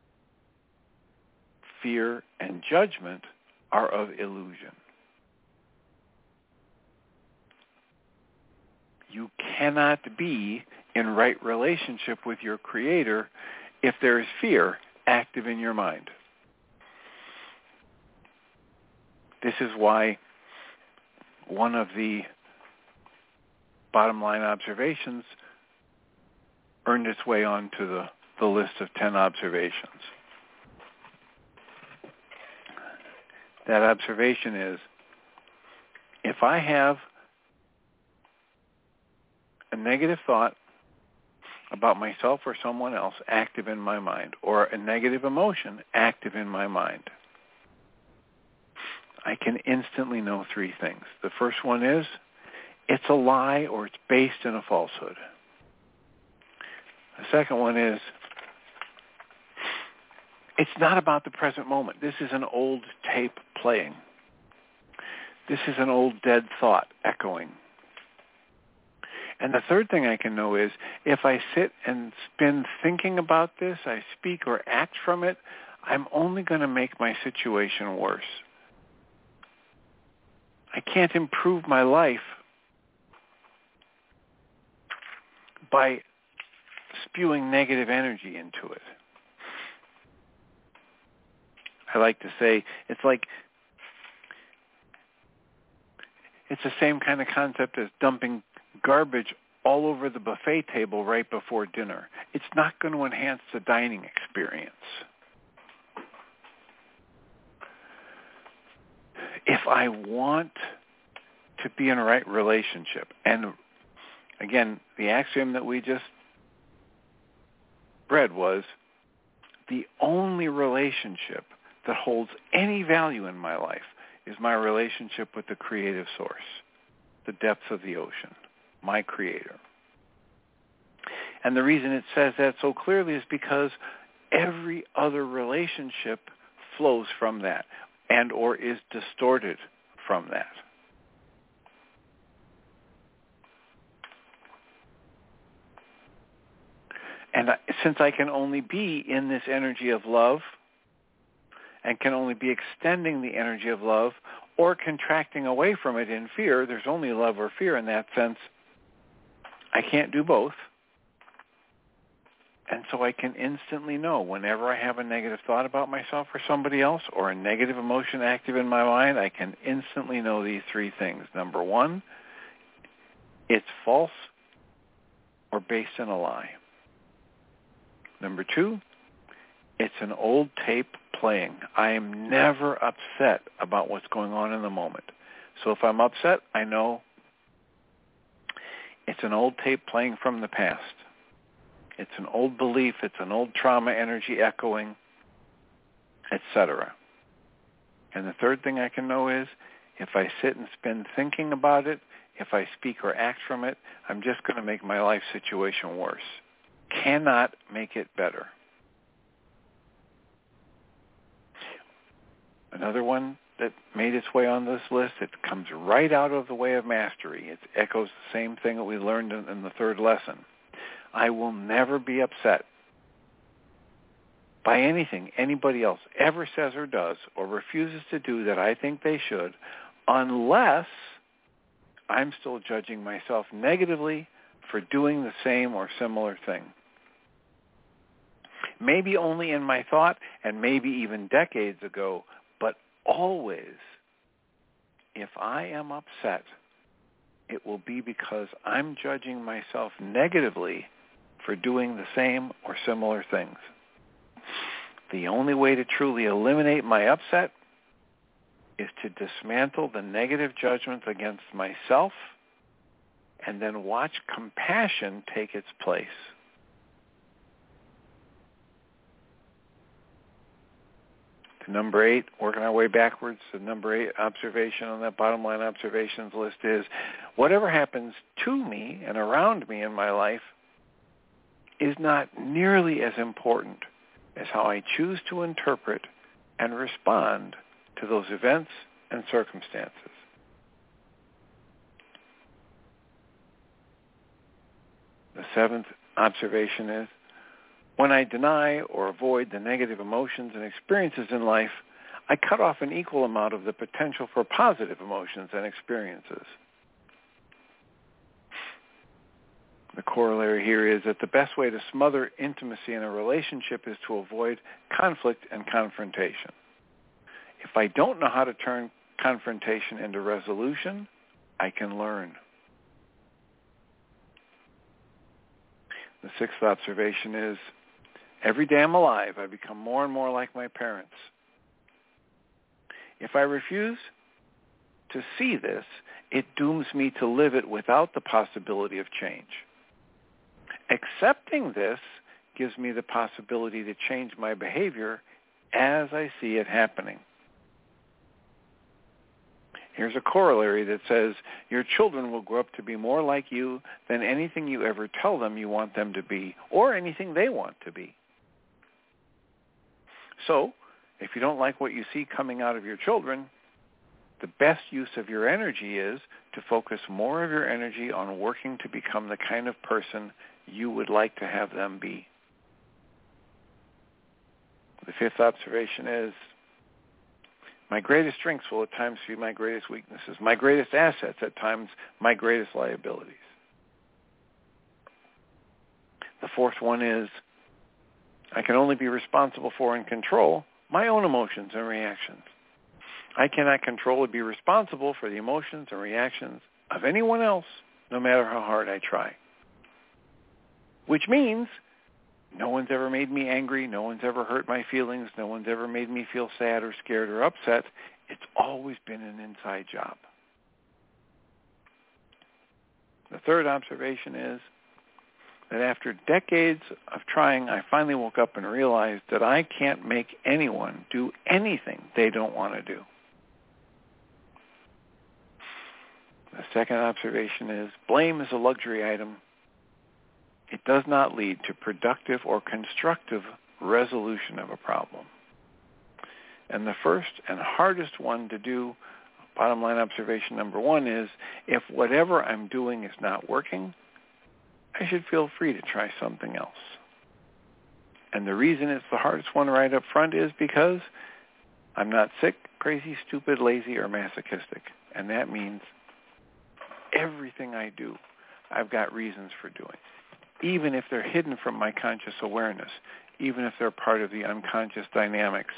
Fear and judgment are of illusion. You cannot be in right relationship with your Creator if there is fear active in your mind. This is why one of the bottom line observations earned its way onto the list of 10 observations. That observation is, if I have a negative thought about myself or someone else active in my mind, or a negative emotion active in my mind, I can instantly know three things. The first one is, it's a lie or it's based in a falsehood. The second one is, it's not about the present moment. This is an old tape playing. This is an old dead thought echoing. And the third thing I can know is, if I sit and spend thinking about this, I speak or act from it, I'm only going to make my situation worse. I can't improve my life by spewing negative energy into it. I like to say it's the same kind of concept as dumping garbage all over the buffet table right before dinner. It's not going to enhance the dining experience. If I want to be in a right relationship, and again, the axiom that we just read was, the only relationship that holds any value in my life is my relationship with the creative source, the depths of the ocean, my Creator. And the reason it says that so clearly is because every other relationship flows from that and or is distorted from that. And since I can only be in this energy of love and can only be extending the energy of love or contracting away from it in fear, there's only love or fear in that sense. I can't do both. And so I can instantly know whenever I have a negative thought about myself or somebody else, or a negative emotion active in my mind, I can instantly know these three things. Number one, it's false or based in a lie. Number two, it's an old tape playing. I am never upset about what's going on in the moment. So if I'm upset, I know it's an old tape playing from the past. It's an old belief. It's an old trauma energy echoing, etc. And the third thing I can know is if I sit and spend thinking about it, if I speak or act from it, I'm just going to make my life situation worse. Cannot make it better. Another one that made its way on this list, it comes right out of the Way of Mastery. It echoes the same thing that we learned in the third lesson. I will never be upset by anything anybody else ever says or does or refuses to do that I think they should, unless I'm still judging myself negatively for doing the same or similar thing. Maybe only in my thought and maybe even decades ago, but always, if I am upset, it will be because I'm judging myself negatively for doing the same or similar things. The only way to truly eliminate my upset is to dismantle the negative judgments against myself and then watch compassion take its place. To number 8, working our way backwards, the number 8 observation on that bottom line observations list is, whatever happens to me and around me in my life is not nearly as important as how I choose to interpret and respond to those events and circumstances. The 7th observation is, when I deny or avoid the negative emotions and experiences in life, I cut off an equal amount of the potential for positive emotions and experiences. The corollary here is that the best way to smother intimacy in a relationship is to avoid conflict and confrontation. If I don't know how to turn confrontation into resolution, I can learn. The 6th observation is, every day I'm alive, I become more and more like my parents. If I refuse to see this, it dooms me to live it without the possibility of change. Accepting this gives me the possibility to change my behavior as I see it happening. Here's a corollary that says, your children will grow up to be more like you than anything you ever tell them you want them to be, or anything they want to be. So, if you don't like what you see coming out of your children, the best use of your energy is to focus more of your energy on working to become the kind of person you would like to have them be. The 5th observation is, my greatest strengths will at times be my greatest weaknesses. My greatest assets at times my greatest liabilities. The 4th one is, I can only be responsible for and control my own emotions and reactions. I cannot control or be responsible for the emotions and reactions of anyone else, no matter how hard I try. Which means no one's ever made me angry. No one's ever hurt my feelings. No one's ever made me feel sad or scared or upset. It's always been an inside job. The 3rd observation is that after decades of trying, I finally woke up and realized that I can't make anyone do anything they don't want to do. The 2nd observation is, blame is a luxury item. It does not lead to productive or constructive resolution of a problem. And the first and hardest one to do, bottom line observation number 1 is, if whatever I'm doing is not working, I should feel free to try something else. And the reason it's the hardest one right up front is because I'm not sick, crazy, stupid, lazy, or masochistic. And that means everything I do, I've got reasons for doing. Even if they're hidden from my conscious awareness, even if they're part of the unconscious dynamics.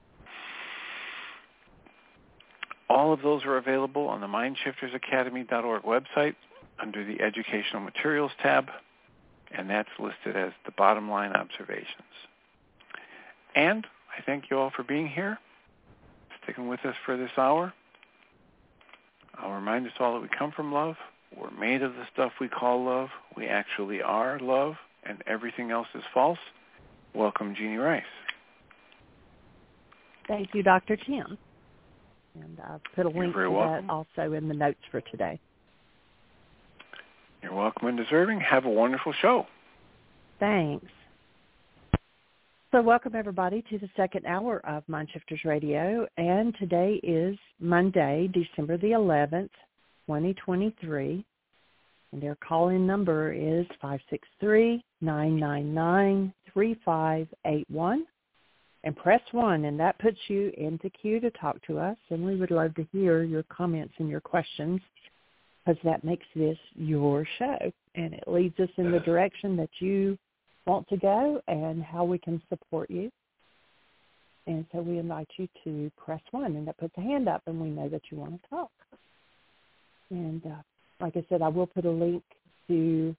All of those are available on the MindShiftersAcademy.org website under the Educational Materials tab, and that's listed as the bottom line observations. And I thank you all for being here, sticking with us for this hour. I'll remind us all that we come from love. We're made of the stuff we call love. We actually are love, and everything else is false. Welcome, Jeanie Ryce. Thank you, Dr. Tim. And I've put a link to welcome. that also in the notes for today. You're welcome and deserving. Have a wonderful show. Thanks. So welcome, everybody, to the second hour of Mindshifters Radio. And today is Monday, December the 11th, 2023. And their call-in number is 563-999-3581. And press 1, and that puts you into queue to talk to us. And we would love to hear your comments and your questions, because that makes this your show. And it leads us in the direction that you want to go and how we can support you. And so we invite you to press 1, and that puts a hand up, and we know that you want to talk. And like I said, I will put a link to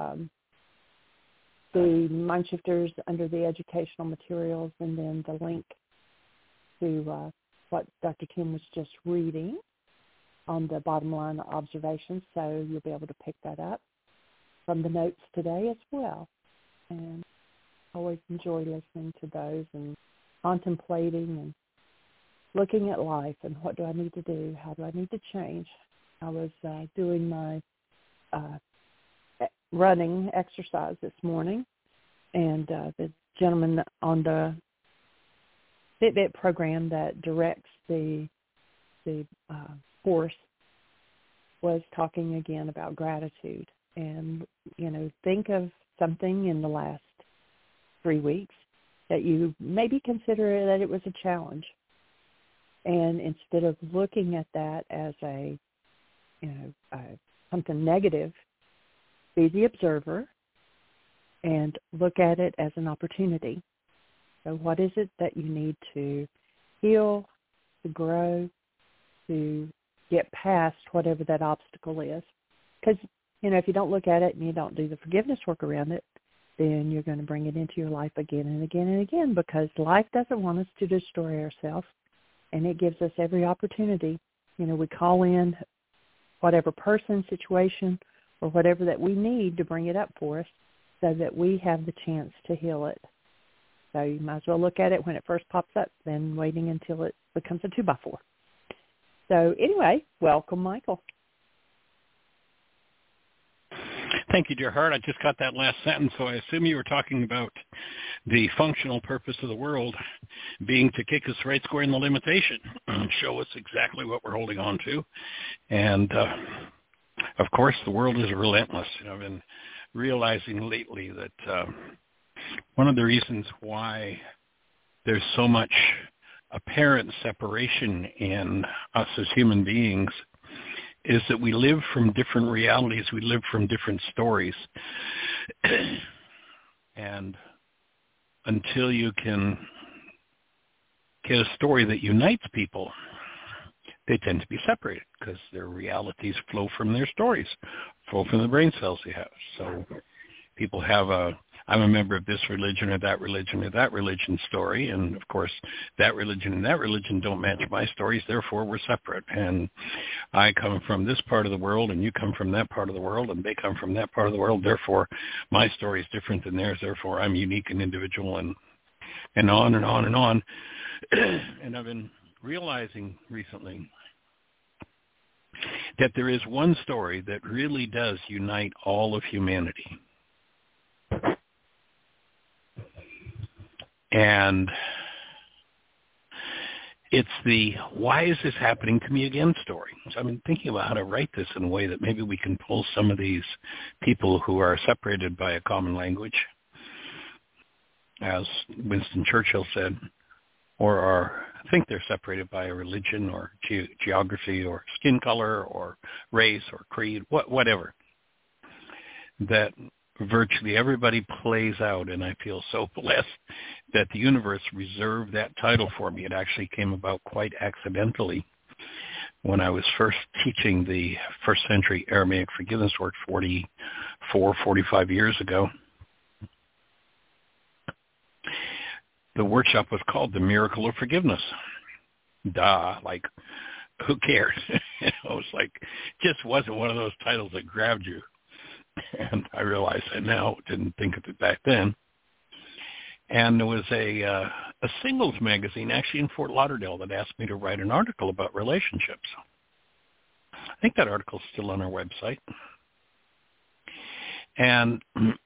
the Mindshifters under the educational materials, and then the link to what Dr. Kim was just reading on the bottom line observations, so you'll be able to pick that up from the notes today as well. And I always enjoy listening to those and contemplating and looking at life and what do I need to do, how do I need to change. I was doing my running exercise this morning, and the gentleman on the Fitbit program that directs the course was talking again about gratitude. And, think of something in the last 3 weeks that you maybe consider that it was a challenge. And instead of looking at that as something negative, be the observer and look at it as an opportunity. So what is it that you need to heal, to grow, to get past whatever that obstacle is? Because, if you don't look at it and you don't do the forgiveness work around it, then you're going to bring it into your life again and again and again, because life doesn't want us to destroy ourselves, and it gives us every opportunity. We call in whatever person, situation, or whatever that we need to bring it up for us so that we have the chance to heal it. So you might as well look at it when it first pops up than waiting until it becomes a 2x4. So anyway, welcome, Michael. Thank you, dear heart. I just got that last sentence, so I assume you were talking about the functional purpose of the world being to kick us right square in the limitation and show us exactly what we're holding on to. And, of course, the world is relentless. I've been realizing lately that one of the reasons why there's so much apparent separation in us as human beings is that we live from different realities. We live from different stories. And until you can get a story that unites people, they tend to be separated because their realities flow from their stories, flow from the brain cells they have. So people have I'm a member of this religion or that religion story, and of course that religion and that religion don't match my stories, therefore we're separate. And I come from this part of the world and you come from that part of the world and they come from that part of the world, therefore my story is different than theirs, therefore I'm unique and individual, and on and on and on. And I've been realizing recently that there is one story that really does unite all of humanity. And it's the why is this happening to me again story. So I've been thinking about how to write this in a way that maybe we can pull some of these people who are separated by a common language, as Winston Churchill said, or think they're separated by a religion or geography or skin color or race or creed, whatever, that virtually everybody plays out, and I feel so blessed that the universe reserved that title for me. It actually came about quite accidentally when I was first teaching the first century Aramaic forgiveness work 45 years ago. The workshop was called The Miracle of Forgiveness. Like, who cares? It was like, just wasn't one of those titles that grabbed you. And I realize that now, didn't think of it back then. And there was a singles magazine actually in Fort Lauderdale that asked me to write an article about relationships. I think that article's still on our website. And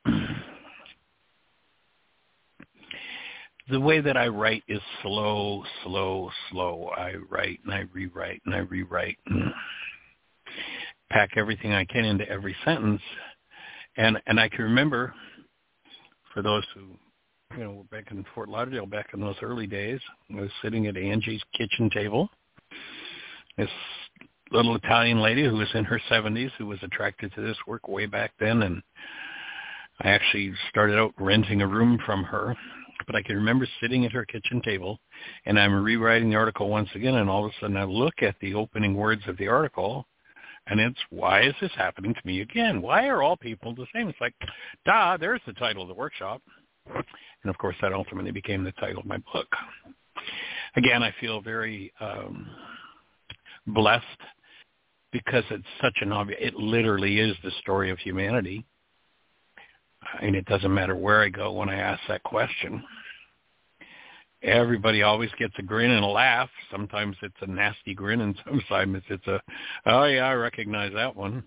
the way that I write is slow. I write and I rewrite and I rewrite and pack everything I can into every sentence. And I can remember, for those who, were back in Fort Lauderdale back in those early days, I was sitting at Angie's kitchen table. This little Italian lady who was in her 70s who was attracted to this work way back then, and I actually started out renting a room from her. But I can remember sitting at her kitchen table, and I'm rewriting the article once again, and all of a sudden I look at the opening words of the article, and it's, why is this happening to me again? Why are all people the same? It's like, there's the title of the workshop. And, of course, that ultimately became the title of my book. Again, I feel very blessed because it's such an obvious, it literally is the story of humanity. And it doesn't matter where I go when I ask that question. Everybody always gets a grin and a laugh. Sometimes it's a nasty grin, and sometimes it's a, oh, yeah, I recognize that one.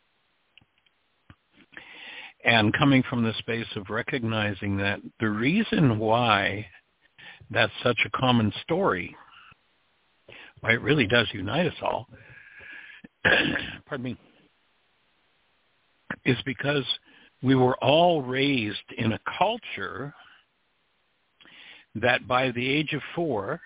And coming from the space of recognizing that the reason why that's such a common story, why it really does unite us all, pardon me, is because we were all raised in a culture that by the age of 4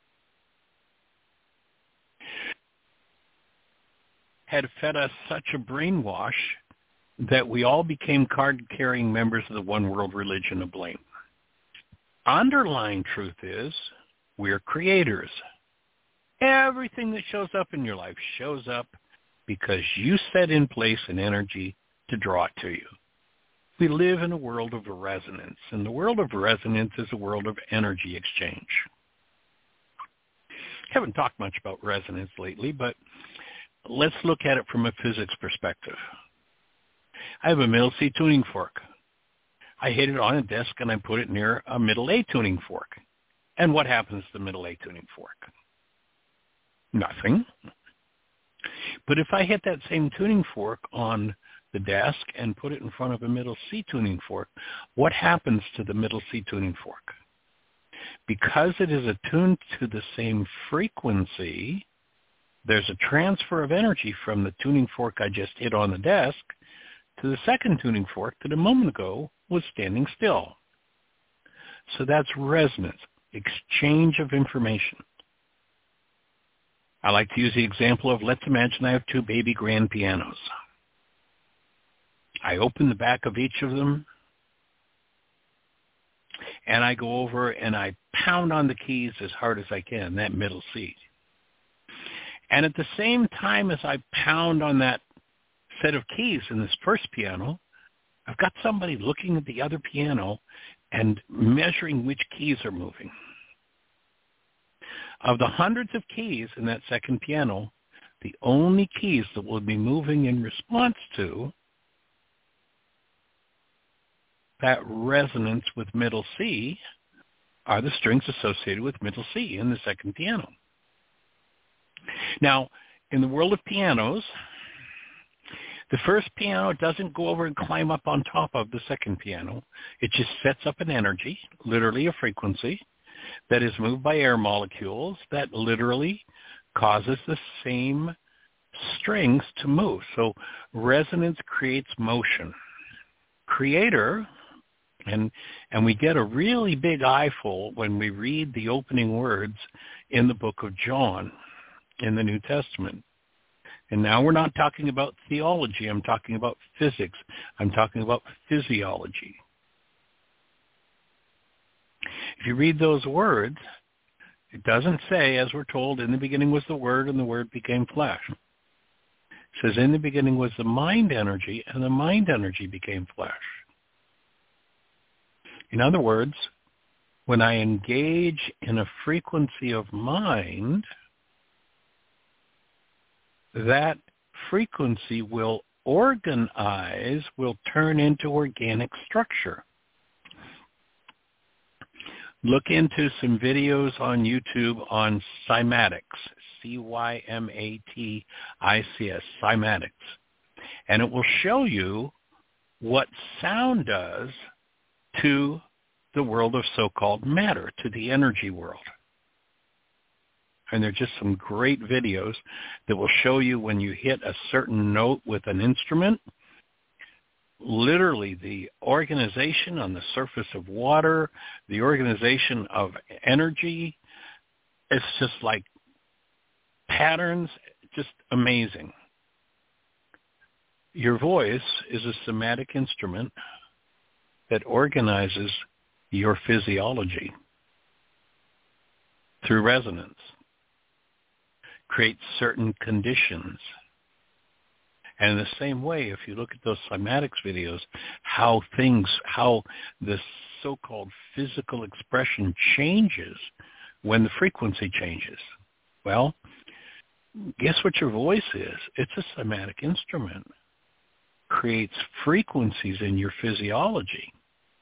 had fed us such a brainwash that we all became card-carrying members of the one world religion of blame. Underlying truth is we're creators. Everything that shows up in your life shows up because you set in place an energy to draw it to you. We live in a world of resonance, and the world of resonance is a world of energy exchange. I haven't talked much about resonance lately, but let's look at it from a physics perspective. I have a middle C tuning fork. I hit it on a disc, and I put it near a middle A tuning fork. And what happens to the middle A tuning fork? Nothing. But if I hit that same tuning fork on the desk and put it in front of a middle C tuning fork, what happens to the middle C tuning fork? Because it is attuned to the same frequency, there's a transfer of energy from the tuning fork I just hit on the desk to the second tuning fork that a moment ago was standing still. So that's resonance, exchange of information. I like to use the example of, let's imagine I have 2 baby grand pianos. I open the back of each of them, and I go over and I pound on the keys as hard as I can, that middle C. And at the same time as I pound on that set of keys in this first piano, I've got somebody looking at the other piano and measuring which keys are moving. Of the hundreds of keys in that second piano, the only keys that will be moving in response to that resonance with middle C are the strings associated with middle C in the second piano. Now, in the world of pianos, the first piano doesn't go over and climb up on top of the second piano. It just sets up an energy, literally a frequency, that is moved by air molecules that literally causes the same strings to move. So resonance creates motion. Creator, and we get a really big eyeful when we read the opening words in the book of John in the New Testament. And now we're not talking about theology. I'm talking about physics. I'm talking about physiology. If you read those words, it doesn't say, as we're told, in the beginning was the Word, and the Word became flesh. It says, in the beginning was the mind energy, and the mind energy became flesh. In other words, when I engage in a frequency of mind, that frequency will organize, will turn into organic structure. Look into some videos on YouTube on cymatics, Cymatics, cymatics. And it will show you what sound does to the world of so-called matter, to the energy world. And there are just some great videos that will show you when you hit a certain note with an instrument, literally the organization on the surface of water, the organization of energy, it's just like patterns, just amazing. Your voice is a somatic instrument that organizes your physiology through resonance, creates certain conditions. And in the same way, if you look at those cymatics videos, how the so-called physical expression changes when the frequency changes. Well, guess what your voice is? It's a somatic instrument. Creates frequencies in your physiology.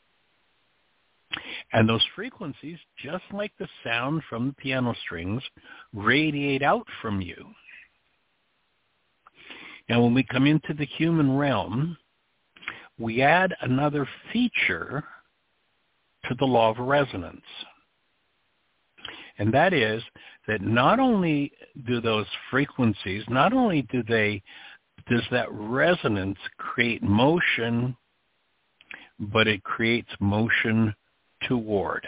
And those frequencies, just like the sound from the piano strings, radiate out from you. Now, when we come into the human realm, we add another feature to the law of resonance. And that is that not only do those frequencies, not only does that resonance create motion, but it creates motion toward.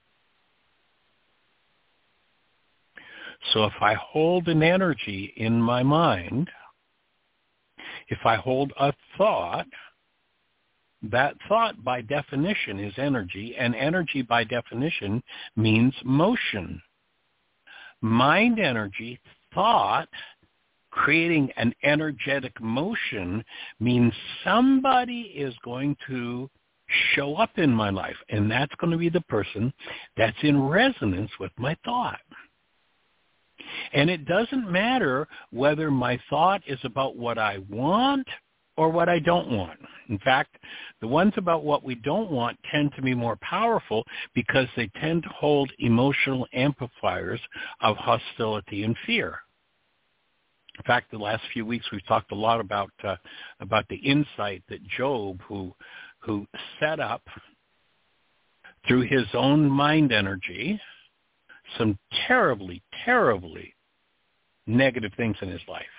So if I hold an energy in my mind, if I hold a thought, that thought by definition is energy, and energy by definition means motion. Mind energy, thought, creating an energetic motion means somebody is going to show up in my life, and that's going to be the person that's in resonance with my thought. And it doesn't matter whether my thought is about what I want or what I don't want. In fact, the ones about what we don't want tend to be more powerful because they tend to hold emotional amplifiers of hostility and fear. In fact, the last few weeks we've talked a lot about the insight that Job, who set up through his own mind energy some terribly, terribly negative things in his life.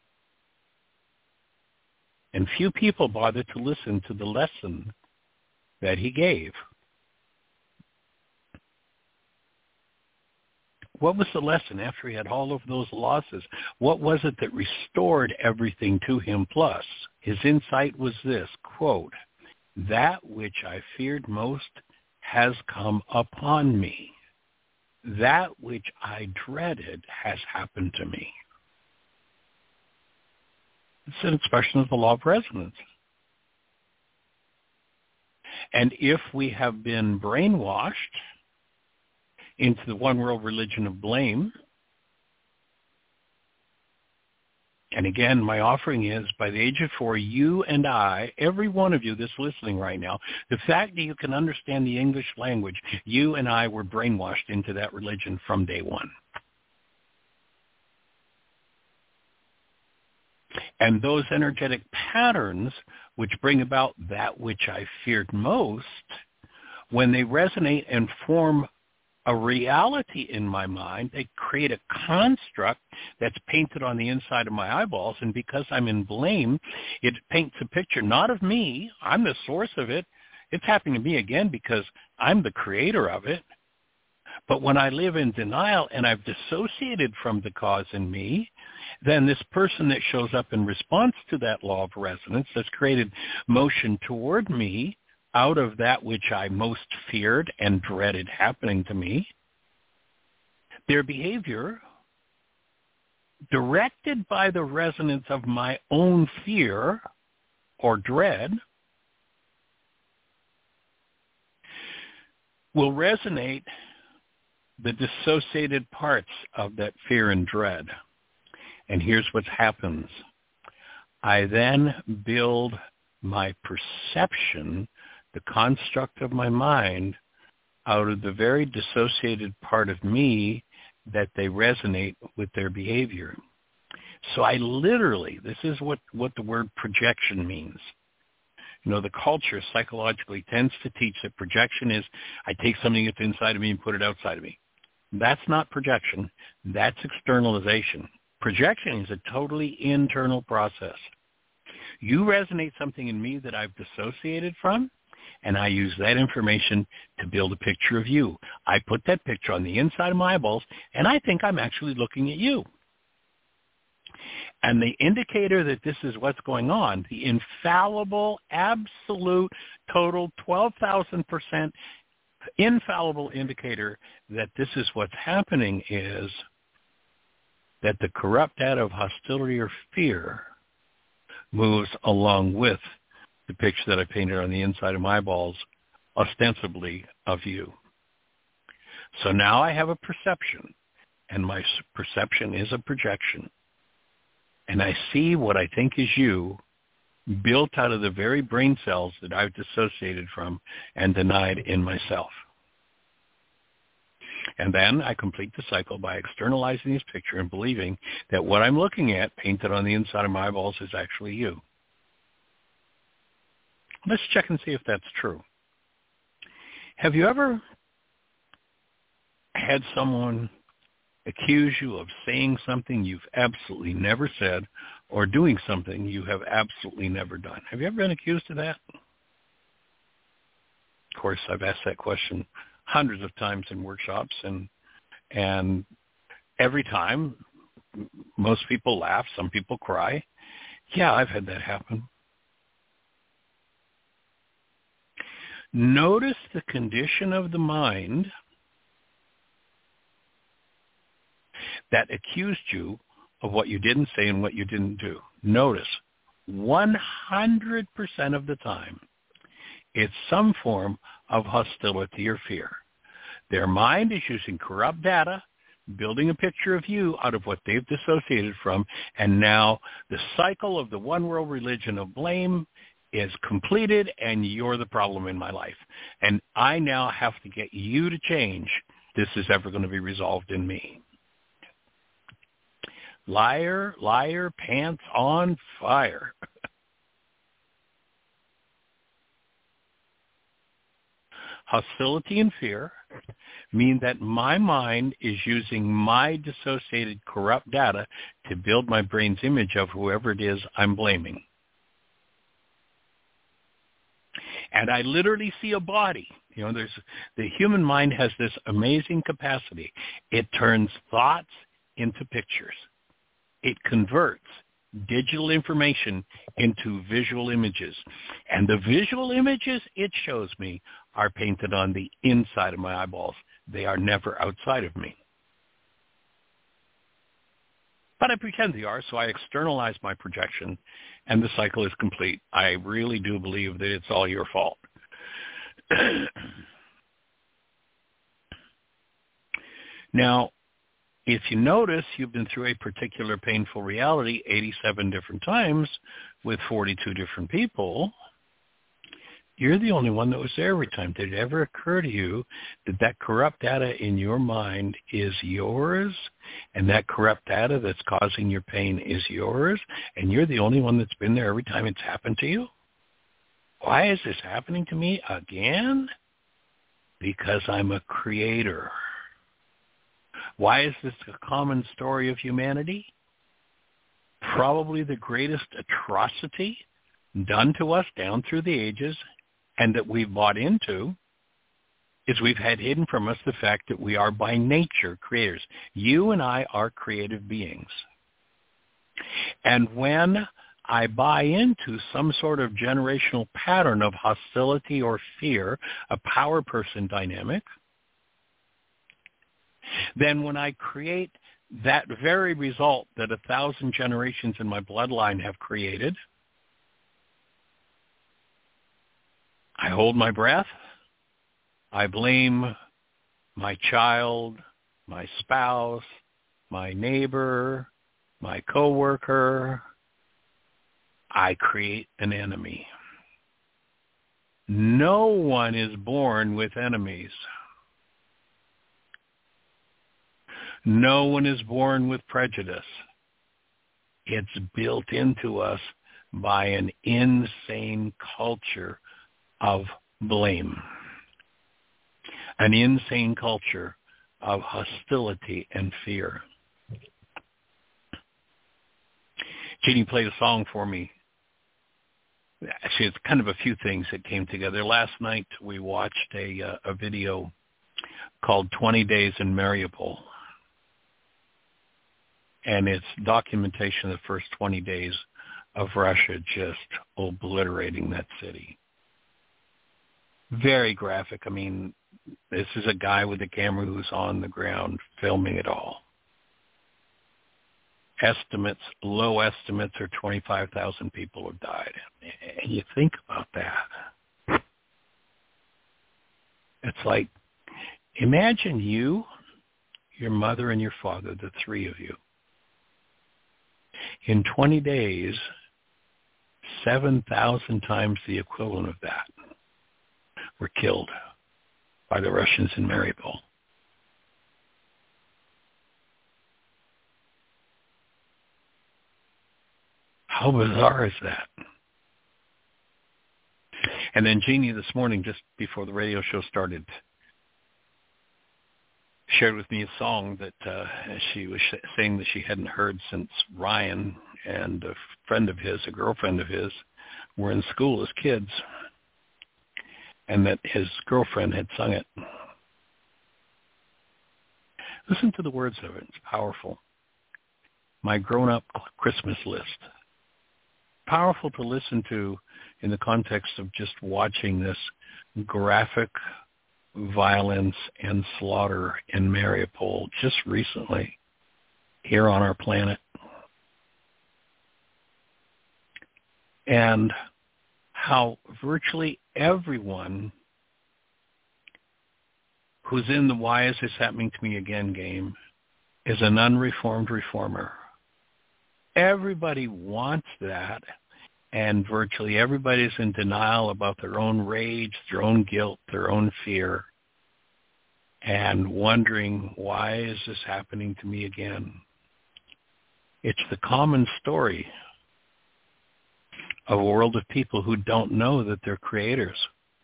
And few people bothered to listen to the lesson that he gave. What was the lesson after he had all of those losses? What was it that restored everything to him plus? His insight was this, quote, "That which I feared most has come upon me. That which I dreaded has happened to me." It's an expression of the law of resonance. And if we have been brainwashed into the one world religion of blame, and again, my offering is, by the age of 4, you and I, every one of you that's listening right now, the fact that you can understand the English language, you and I were brainwashed into that religion from day one. And those energetic patterns, which bring about that which I feared most, when they resonate and form a reality in my mind, they create a construct that's painted on the inside of my eyeballs. And because I'm in blame, it paints a picture not of me. I'm the source of it. It's happening to me again because I'm the creator of it. But when I live in denial and I've dissociated from the cause in me, then this person that shows up in response to that law of resonance that's created motion toward me out of that which I most feared and dreaded happening to me, their behavior, directed by the resonance of my own fear or dread, will resonate the dissociated parts of that fear and dread. And here's what happens. I then build my perception, the construct of my mind, out of the very dissociated part of me that they resonate with their behavior. So I literally, this is what the word projection means. You know, the culture psychologically tends to teach that projection is I take something that's inside of me and put it outside of me. That's not projection. That's externalization. Projection is a totally internal process. You resonate something in me that I've dissociated from, and I use that information to build a picture of you. I put that picture on the inside of my eyeballs, and I think I'm actually looking at you. And the indicator that this is what's going on, the infallible, absolute, total, 12,000% infallible indicator that this is what's happening is that the corrupt data of hostility or fear moves along with the picture that I painted on the inside of my eyeballs, ostensibly of you. So now I have a perception, and my perception is a projection. And I see what I think is you built out of the very brain cells that I've dissociated from and denied in myself. And then I complete the cycle by externalizing this picture and believing that what I'm looking at painted on the inside of my eyeballs is actually you. Let's check and see if that's true. Have you ever had someone accuse you of saying something you've absolutely never said or doing something you have absolutely never done? Have you ever been accused of that? Of course, I've asked that question hundreds of times in workshops, and every time most people laugh, some people cry. Yeah, I've had that happen. Notice the condition of the mind that accused you of what you didn't say and what you didn't do. Notice, 100% of the time, it's some form of hostility or fear. Their mind is using corrupt data, building a picture of you out of what they've dissociated from, and now the cycle of the one world religion of blame is completed, and you're the problem in my life. And I now have to get you to change. This is ever going to be resolved in me. Liar, liar, pants on fire. Hostility and fear mean that my mind is using my dissociated corrupt data to build my brain's image of whoever it is I'm blaming. And I literally see a body. You know, the human mind has this amazing capacity. It turns thoughts into pictures. It converts digital information into visual images. And the visual images it shows me are painted on the inside of my eyeballs. They are never outside of me. But I pretend they are, so I externalize my projection, and the cycle is complete. I really do believe that it's all your fault. Now, if you notice, you've been through a particular painful reality 87 different times with 42 different people. You're the only one that was there every time. Did it ever occur to you that that corrupt data in your mind is yours, and that corrupt data that's causing your pain is yours, and you're the only one that's been there every time it's happened to you? Why is this happening to me again? Because I'm a creator. Why is this a common story of humanity? Probably the greatest atrocity done to us down through the ages, and that we've bought into, is we've had hidden from us the fact that we are by nature creators. You and I are creative beings. And when I buy into some sort of generational pattern of hostility or fear, a power person dynamic, then when I create that very result that 1,000 generations in my bloodline have created, I hold my breath. I blame my child, my spouse, my neighbor, my coworker. I create an enemy. No one is born with enemies. No one is born with prejudice. It's built into us by an insane culture of blame, an insane culture of hostility and fear. Jeannie played a song for me. Actually, it's kind of a few things that came together. Last night, we watched a video called 20 Days in Mariupol. And it's documentation of the first 20 days of Russia just obliterating that city. Very graphic. I mean, this is a guy with a camera who's on the ground filming it all. Low estimates are 25,000 people have died. And you think about that. It's like, imagine you, your mother, and your father, the three of you. In 20 days, 7,000 times the equivalent of that were killed by the Russians in Mariupol. How bizarre is that? And then Jeannie this morning, just before the radio show started, shared with me a song that she was saying that she hadn't heard since Ryan and a friend of his, a girlfriend of his, were in school as kids, and that his girlfriend had sung it. Listen to the words of it. It's powerful. My grown-up Christmas list. Powerful to listen to in the context of just watching this graphic violence and slaughter in Mariupol just recently here on our planet. And how virtually everyone who's in the why is this happening to me again game is an unreformed reformer. Everybody wants that, and virtually everybody's in denial about their own rage, their own guilt, their own fear, and wondering, why is this happening to me again? It's the common story of a world of people who don't know that they're creators,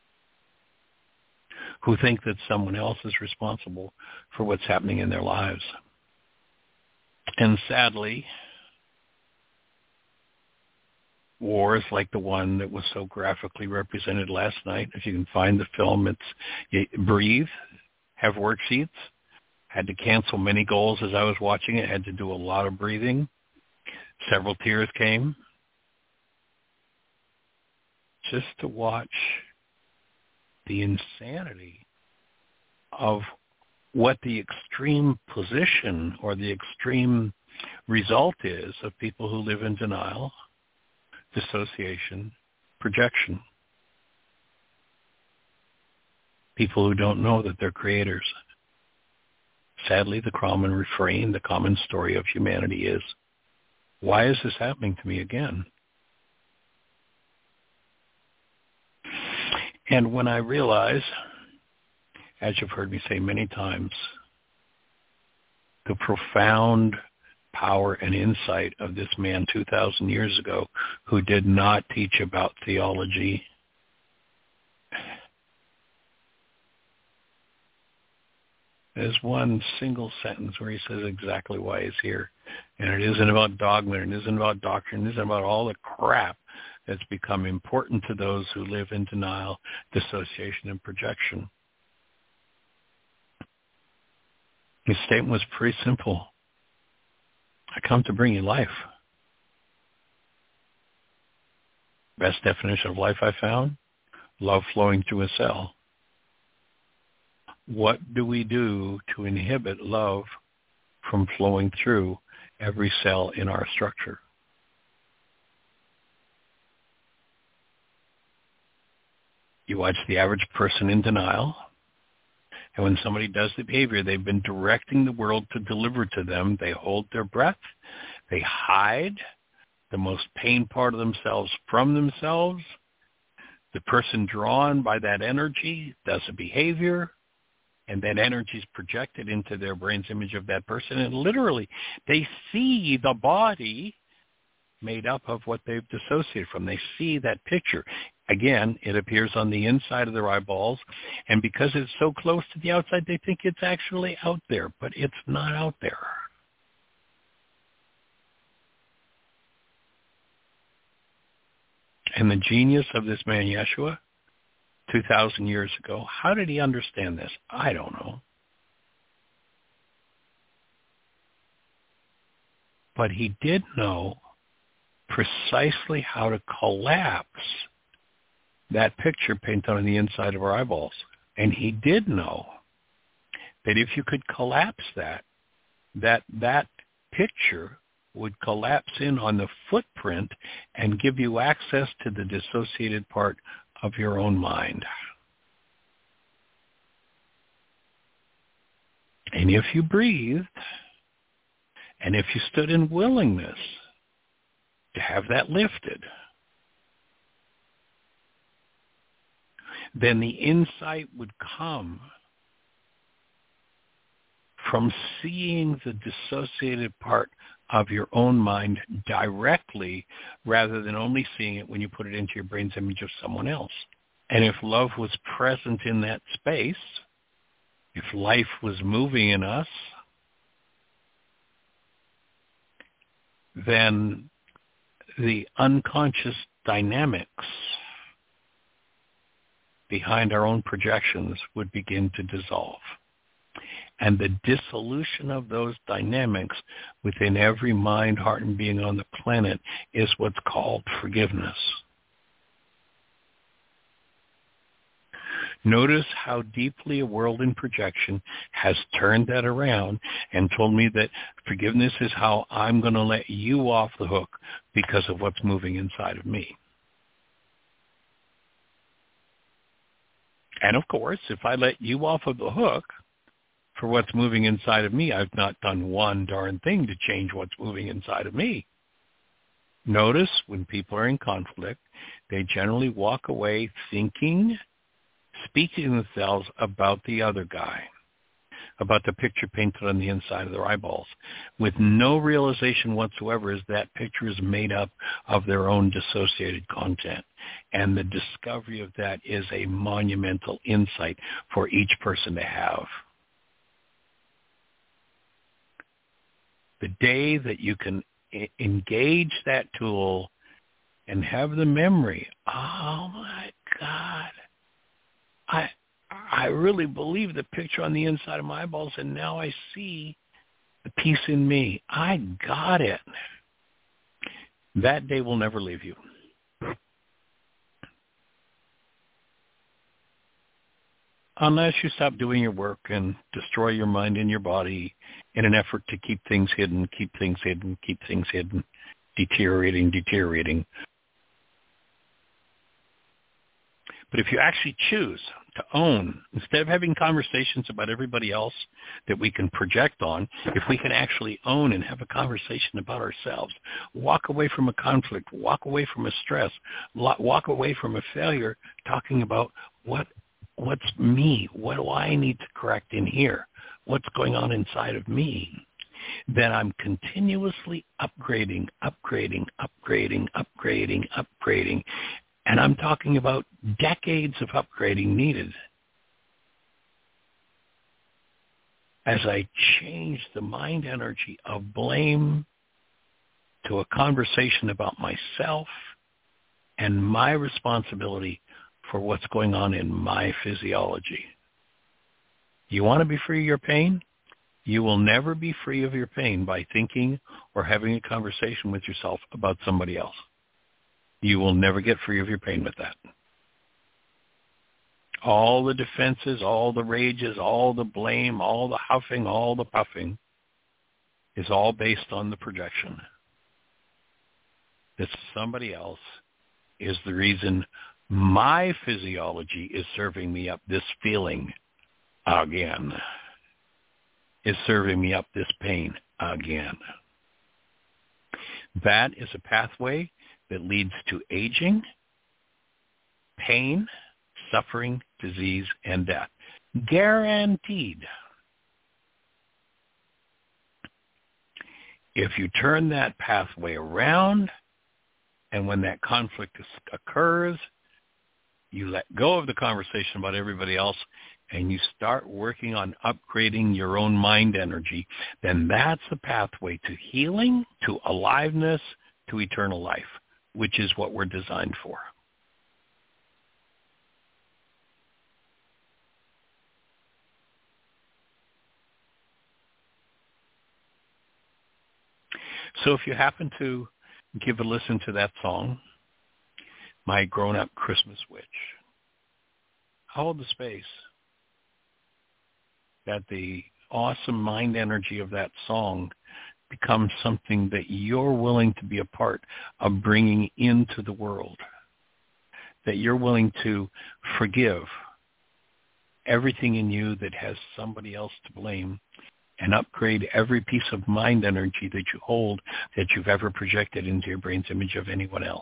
who think that someone else is responsible for what's happening in their lives. And sadly, wars like the one that was so graphically represented last night, if you can find the film, it's breathe, have worksheets, had to cancel many goals as I was watching it, had to do a lot of breathing. Several tears came just to watch the insanity of what the extreme position or the extreme result is of people who live in denial, dissociation, projection. People who don't know that they're creators. Sadly, the common refrain, the common story of humanity is, why is this happening to me again? And when I realize, as you've heard me say many times, the profound power and insight of this man 2,000 years ago who did not teach about theology, there's one single sentence where he says exactly why he's here. And it isn't about dogma, it isn't about doctrine, it isn't about all the crap that's become important to those who live in denial, dissociation, and projection. His statement was pretty simple. I come to bring you life. Best definition of life I found, love flowing through a cell. What do we do to inhibit love from flowing through every cell in our structure? You watch the average person in denial, and when somebody does the behavior they've been directing the world to deliver to them, they hold their breath, they hide the most pain part of themselves from themselves. The person drawn by that energy does a behavior, and that energy is projected into their brain's image of that person, and literally they see the body made up of what they've dissociated from. They see that picture. Again, it appears on the inside of their eyeballs, and because it's so close to the outside, they think it's actually out there, but it's not out there. And the genius of this man, Yeshua, 2,000 years ago, how did he understand this? I don't know. But he did know precisely how to collapse that picture painted on the inside of our eyeballs. And he did know that if you could collapse that picture would collapse in on the footprint and give you access to the dissociated part of your own mind. And if you breathed, and if you stood in willingness to have that lifted, then the insight would come from seeing the dissociated part of your own mind directly rather than only seeing it when you put it into your brain's image of someone else. And if love was present in that space, if life was moving in us, then the unconscious dynamics behind our own projections would begin to dissolve. And the dissolution of those dynamics within every mind, heart, and being on the planet is what's called forgiveness. Notice how deeply a world in projection has turned that around and told me that forgiveness is how I'm going to let you off the hook because of what's moving inside of me. And of course, if I let you off of the hook for what's moving inside of me, I've not done one darn thing to change what's moving inside of me. Notice when people are in conflict, they generally walk away thinking, speaking to themselves about the other guy, about the picture painted on the inside of their eyeballs, with no realization whatsoever as that picture is made up of their own dissociated content. And the discovery of that is a monumental insight for each person to have. The day that you can engage that tool and have the memory, oh my God, I really believe the picture on the inside of my eyeballs, and now I see the piece in me. I got it. That day will never leave you. Unless you stop doing your work and destroy your mind and your body in an effort to keep things hidden, deteriorating. But if you actually choose to own, instead of having conversations about everybody else that we can project on, if we can actually own and have a conversation about ourselves, walk away from a conflict, walk away from a stress, walk away from a failure, talking about what's me, what do I need to correct in here, what's going on inside of me, then I'm continuously upgrading. And I'm talking about decades of upgrading needed as I change the mind energy of blame to a conversation about myself and my responsibility for what's going on in my physiology. You want to be free of your pain? You will never be free of your pain by thinking or having a conversation with yourself about somebody else. You will never get free of your pain with that. All the defenses, all the rages, all the blame, all the huffing, all the puffing is all based on the projection that somebody else is the reason my physiology is serving me up this feeling again, is serving me up this pain again. That is a pathway that leads to aging, pain, suffering, disease, and death. Guaranteed. If you turn that pathway around, and when that conflict occurs, you let go of the conversation about everybody else, and you start working on upgrading your own mind energy, then that's the pathway to healing, to aliveness, to eternal life, which is what we're designed for. So if you happen to give a listen to that song, My Grown-Up Christmas Witch, hold the space that the awesome mind energy of that song becomes something that you're willing to be a part of bringing into the world, that you're willing to forgive everything in you that has somebody else to blame, and upgrade every piece of mind energy that you hold that you've ever projected into your brain's image of anyone else.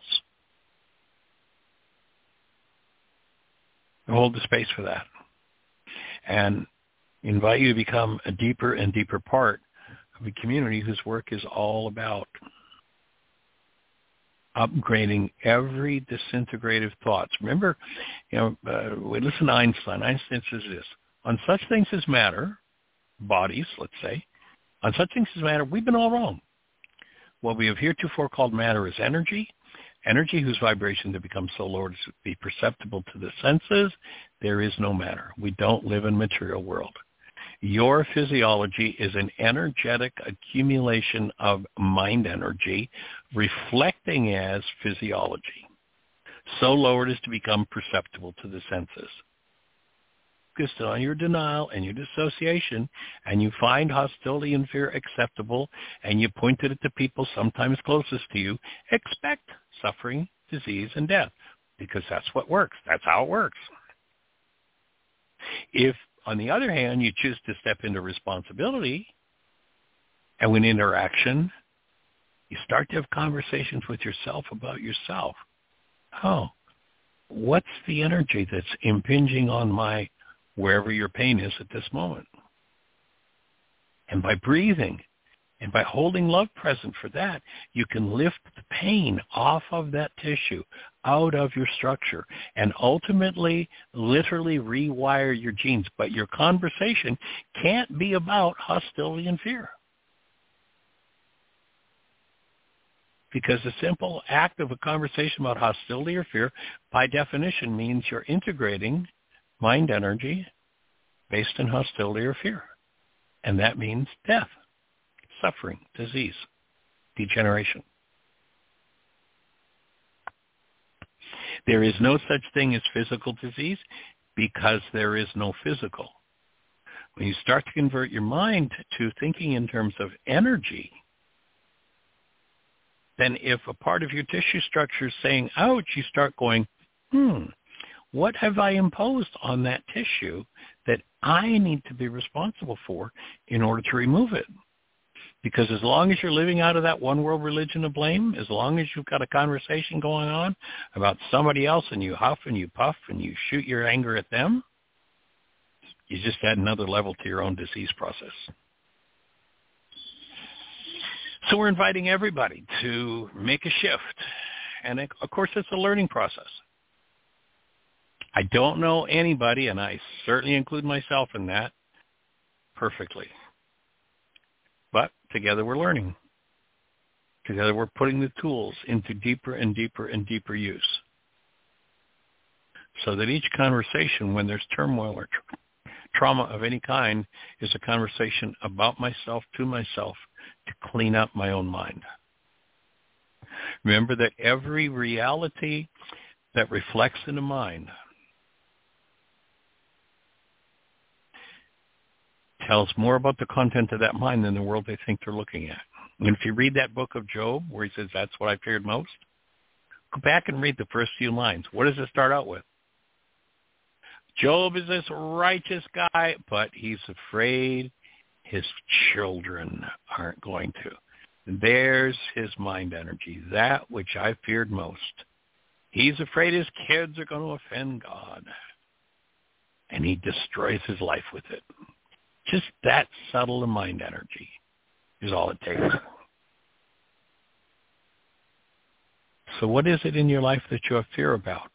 Hold the space for that. And invite you to become a deeper and deeper part of a community whose work is all about upgrading every disintegrative thoughts. Remember, we listen to Einstein. Einstein says this: on such things as matter, bodies, let's say, on such things as matter, we've been all wrong. What we have heretofore called matter is energy, energy whose vibration to become so low as to be perceptible to the senses. There is no matter. We don't live in material world. Your physiology is an energetic accumulation of mind energy reflecting as physiology, so lowered as to become perceptible to the senses. Focused on your denial and your dissociation, and you find hostility and fear acceptable, and you pointed it to people sometimes closest to you, expect suffering, disease, and death, because that's what works. That's how it works. If, on the other hand, you choose to step into responsibility, and when interaction, you start to have conversations with yourself about yourself. Oh, what's the energy that's impinging on my wherever your pain is at this moment? And by breathing and by holding love present for that, you can lift the pain off of that tissue, out of your structure, and ultimately literally rewire your genes. But your conversation can't be about hostility and fear. Because the simple act of a conversation about hostility or fear, by definition, means you're integrating mind energy based on hostility or fear. And that means death, suffering, disease, degeneration. There is no such thing as physical disease because there is no physical. When you start to convert your mind to thinking in terms of energy, then if a part of your tissue structure is saying, ouch, you start going, what have I imposed on that tissue that I need to be responsible for in order to remove it? Because as long as you're living out of that one world religion of blame, as long as you've got a conversation going on about somebody else and you huff and you puff and you shoot your anger at them, you just add another level to your own disease process. So we're inviting everybody to make a shift. And of course, it's a learning process. I don't know anybody, and I certainly include myself in that, perfectly. But together we're learning. Together we're putting the tools into deeper and deeper and deeper use. So that each conversation, when there's turmoil or trauma of any kind, is a conversation about myself, to myself, to clean up my own mind. Remember that every reality that reflects in the mind tells more about the content of that mind than the world they think they're looking at. And if you read that book of Job, where he says, that's what I feared most, go back and read the first few lines. What does it start out with? Job is this righteous guy, but he's afraid his children aren't going to. There's his mind energy, that which I feared most. He's afraid his kids are going to offend God. and he destroys his life with it. Just that subtle a mind energy is all it takes. So what is it in your life that you have fear about?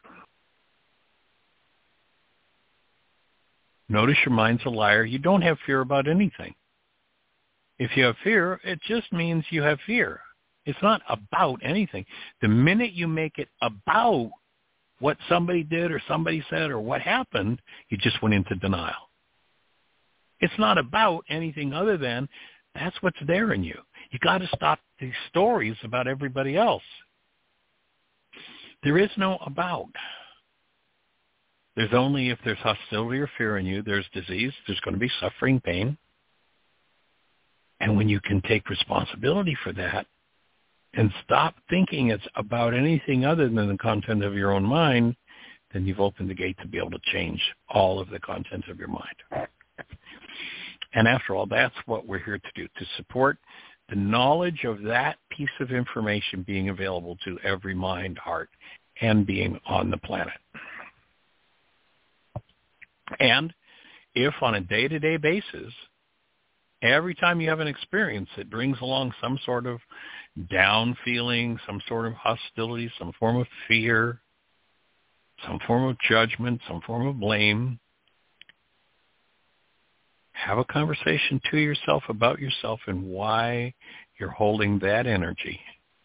Notice your mind's a liar. You don't have fear about anything. If you have fear, it just means you have fear. It's not about anything. The minute you make it about what somebody did or somebody said or what happened, you just went into denial. It's not about anything other than that's what's there in you. You got to stop these stories about everybody else. There is no about. There's only if there's hostility or fear in you, there's disease, there's going to be suffering, pain. And when you can take responsibility for that and stop thinking it's about anything other than the content of your own mind, then you've opened the gate to be able to change all of the content of your mind. And after all, that's what we're here to do, to support the knowledge of that piece of information being available to every mind, heart, and being on the planet. And if on a day-to-day basis, every time you have an experience, it brings along some sort of down feeling, some sort of hostility, some form of fear, some form of judgment, some form of blame, have a conversation to yourself about yourself and why you're holding that energy.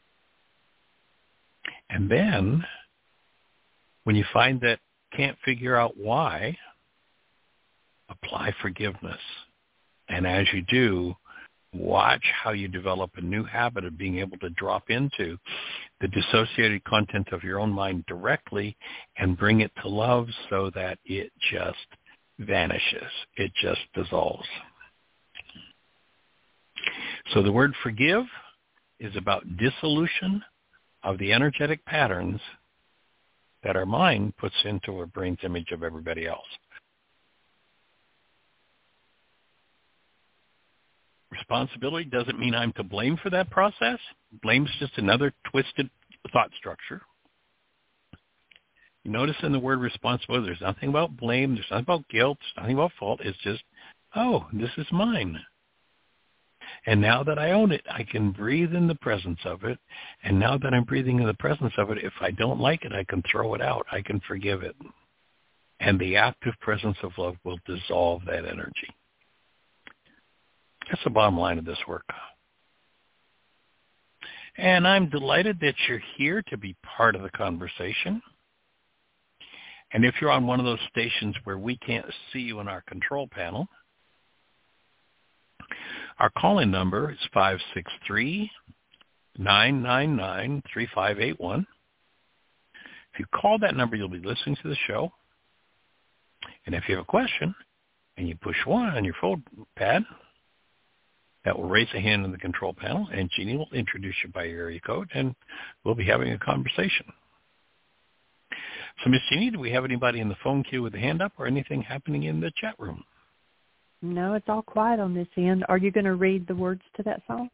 And then, when you find that can't figure out why, apply forgiveness. And as you do, watch how you develop a new habit of being able to drop into the dissociated content of your own mind directly and bring it to love so that it just vanishes. It just dissolves. So the word forgive is about dissolution of the energetic patterns that our mind puts into our brain's image of everybody else. Responsibility doesn't mean I'm to blame for that process. Blame's just another twisted thought structure. You notice in the word responsibility, there's nothing about blame, there's nothing about guilt, there's nothing about fault. It's just, oh, this is mine. And now that I own it, I can breathe in the presence of it. And now that I'm breathing in the presence of it, if I don't like it, I can throw it out. I can forgive it. And the active presence of love will dissolve that energy. That's the bottom line of this work. And I'm delighted that you're here to be part of the conversation. And if you're on one of those stations where we can't see you in our control panel, our call-in number is 563-999-3581. If you call that number, you'll be listening to the show. And if you have a question and you push 1 on your phone pad, that will raise a hand in the control panel, and Jeannie will introduce you by your area code, and we'll be having a conversation. So, Miss Jeannie, do we have anybody in the phone queue with a hand up or anything happening in the chat room? No, it's all quiet on this end. Are you going to read the words to that song?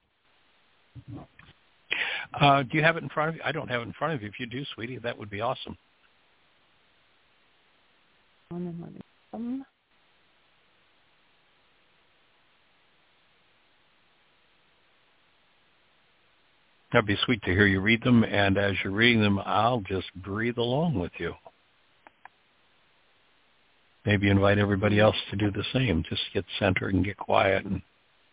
Do you have it in front of you? I don't have it in front of you. If you do, sweetie, that would be awesome. That'd be sweet to hear you read them, and as you're reading them, I'll just breathe along with you. Maybe invite everybody else to do the same. Just get centered and get quiet and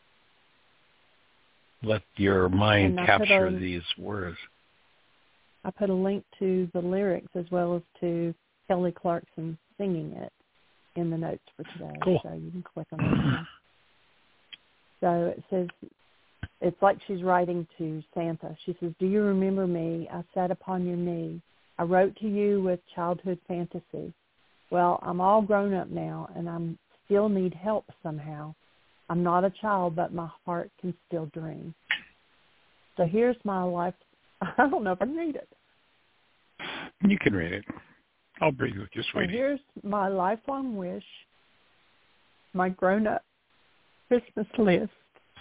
let your mind capture these words. I put a link to the lyrics as well as to Kelly Clarkson singing it in the notes for today. Cool. So you can click on that. So it says, it's like she's writing to Santa. She says, "Do you remember me? I sat upon your knee. I wrote to you with childhood fantasy. Well, I'm all grown up now, and I still need help somehow. I'm not a child, but my heart can still dream. So here's my life." I don't know if I can read it. You can read it. I'll breathe with you, sweetie. So here's my lifelong wish, my grown-up Christmas list.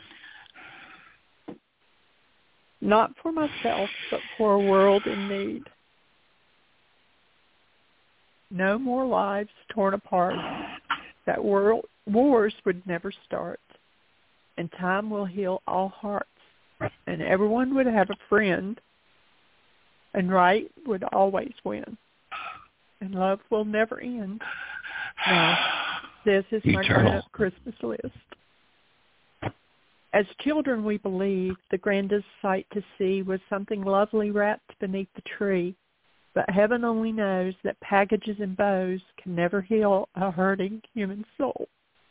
Not for myself, but for a world in need. No more lives torn apart. That world wars would never start. And time will heal all hearts. And everyone would have a friend. And right would always win. And love will never end. Now, this is my grown-up Christmas list. As children, we believed the grandest sight to see was something lovely wrapped beneath the tree. But heaven only knows that packages and bows can never heal a hurting human soul.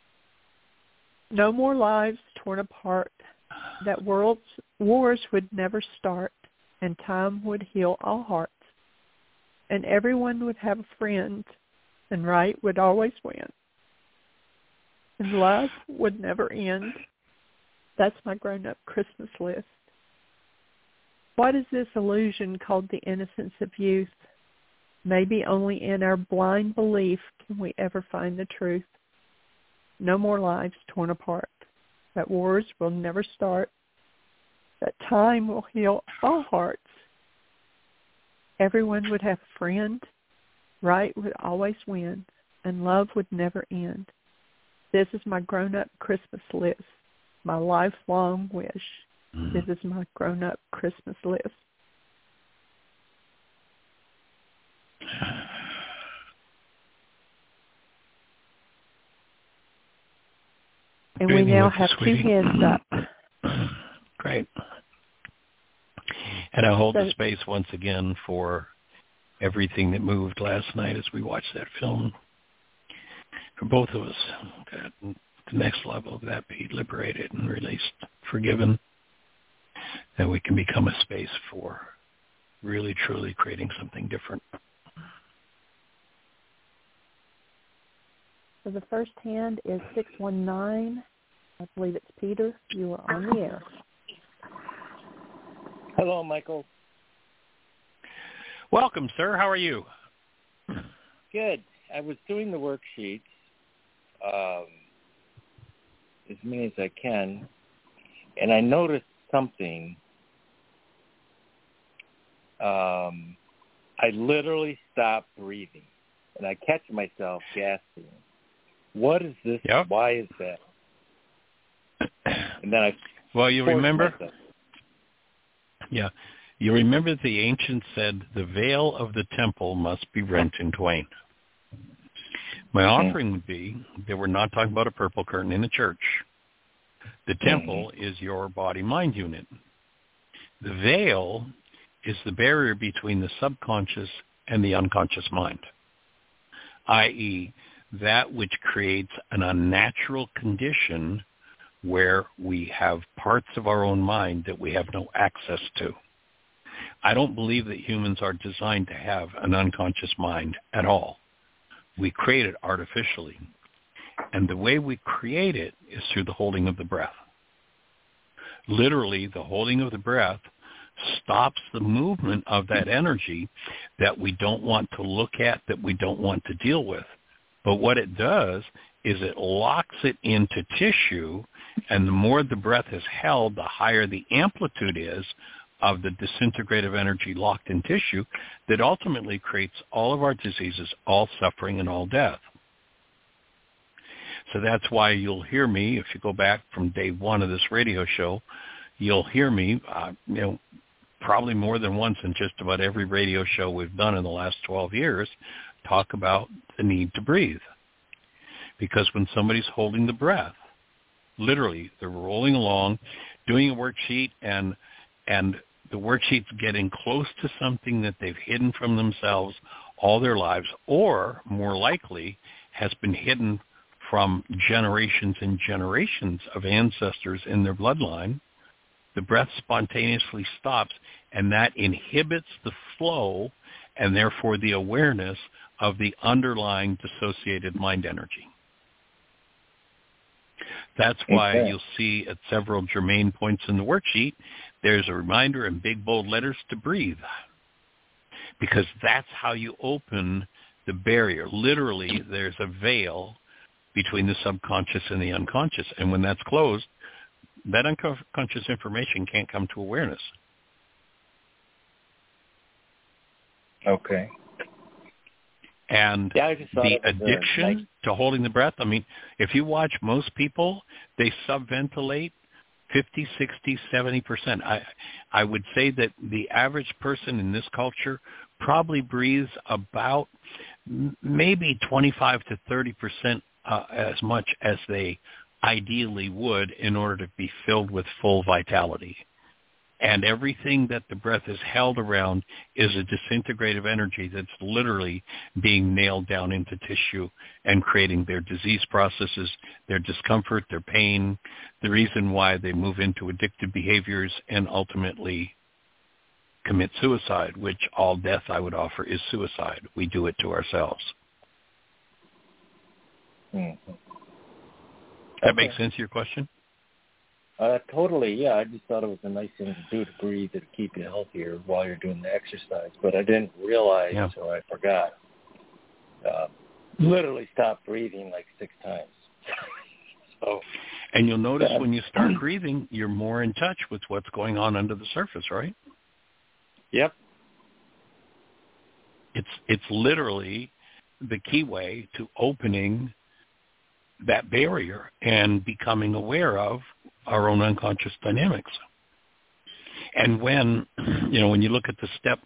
No more lives torn apart. That world's wars would never start, and time would heal all hearts. And everyone would have a friend, and right would always win. And love would never end. That's my grown-up Christmas list. What is this illusion called the innocence of youth? Maybe only in our blind belief can we ever find the truth. No more lives torn apart. That wars will never start. That time will heal all hearts. Everyone would have a friend. Right would always win. And love would never end. This is my grown-up Christmas list. My lifelong wish. This is my grown-up Christmas list. And we now have two hands up. Great. And I hold the space once again for everything that moved last night as we watched that film. For both of us, that the next level of that be liberated and released, forgiven, that we can become a space for really, truly creating something different. So the first hand is 619. I believe it's Peter. You are on the air. Hello, Michael. Welcome, sir. How are you? Good. I was doing the worksheets as many as I can, and I noticed something. I literally stopped breathing, and I catch myself gasping. What is this? Yep. Why is that? And then well, you remember? Myself. Yeah. You remember the ancients said the veil of the temple must be rent in twain. My offering would be that we're not talking about a purple curtain in a church. The temple is your body-mind unit. The veil is the barrier between the subconscious and the unconscious mind, i.e., that which creates an unnatural condition where we have parts of our own mind that we have no access to. I don't believe that humans are designed to have an unconscious mind at all. We create it artificially. And the way we create it is through the holding of the breath. Literally, the holding of the breath stops the movement of that energy that we don't want to look at, that we don't want to deal with. But what it does is it locks it into tissue, and the more the breath is held, the higher the amplitude is of the disintegrative energy locked in tissue that ultimately creates all of our diseases, all suffering, and all death. So that's why you'll hear me, if you go back from day one of this radio show, you'll hear me, probably more than once in just about every radio show we've done in the last 12 years, talk about the need to breathe. Because when somebody's holding the breath, literally, they're rolling along, doing a worksheet, and the worksheet's getting close to something that they've hidden from themselves all their lives, or more likely has been hidden from generations and generations of ancestors in their bloodline. The breath spontaneously stops, and that inhibits the flow and therefore the awareness of the underlying dissociated mind energy. That's why you'll see at several germane points in the worksheet, there's a reminder in big, bold letters to breathe. Because that's how you open the barrier. Literally, there's a veil between the subconscious and the unconscious. And when that's closed, that unconscious information can't come to awareness. Okay. And the addiction to holding the breath, I mean, if you watch most people, they subventilate 50, 60, 70%. I would say that the average person in this culture probably breathes about maybe 25 to 30% as much as they ideally would in order to be filled with full vitality. And everything that the breath is held around is a disintegrative energy that's literally being nailed down into tissue and creating their disease processes, their discomfort, their pain, the reason why they move into addictive behaviors and ultimately commit suicide, which all death, I would offer, is suicide. We do it to ourselves. Mm-hmm. That makes sense to your question? Totally, yeah. I just thought it was a nice thing to do to breathe and keep you healthier while you're doing the exercise. But I didn't realize, or I forgot. Literally stopped breathing like 6 times. And you'll notice when you start breathing, you're more in touch with what's going on under the surface, right? Yep. It's literally the key way to opening that barrier and becoming aware of our own unconscious dynamics. And when you look at the step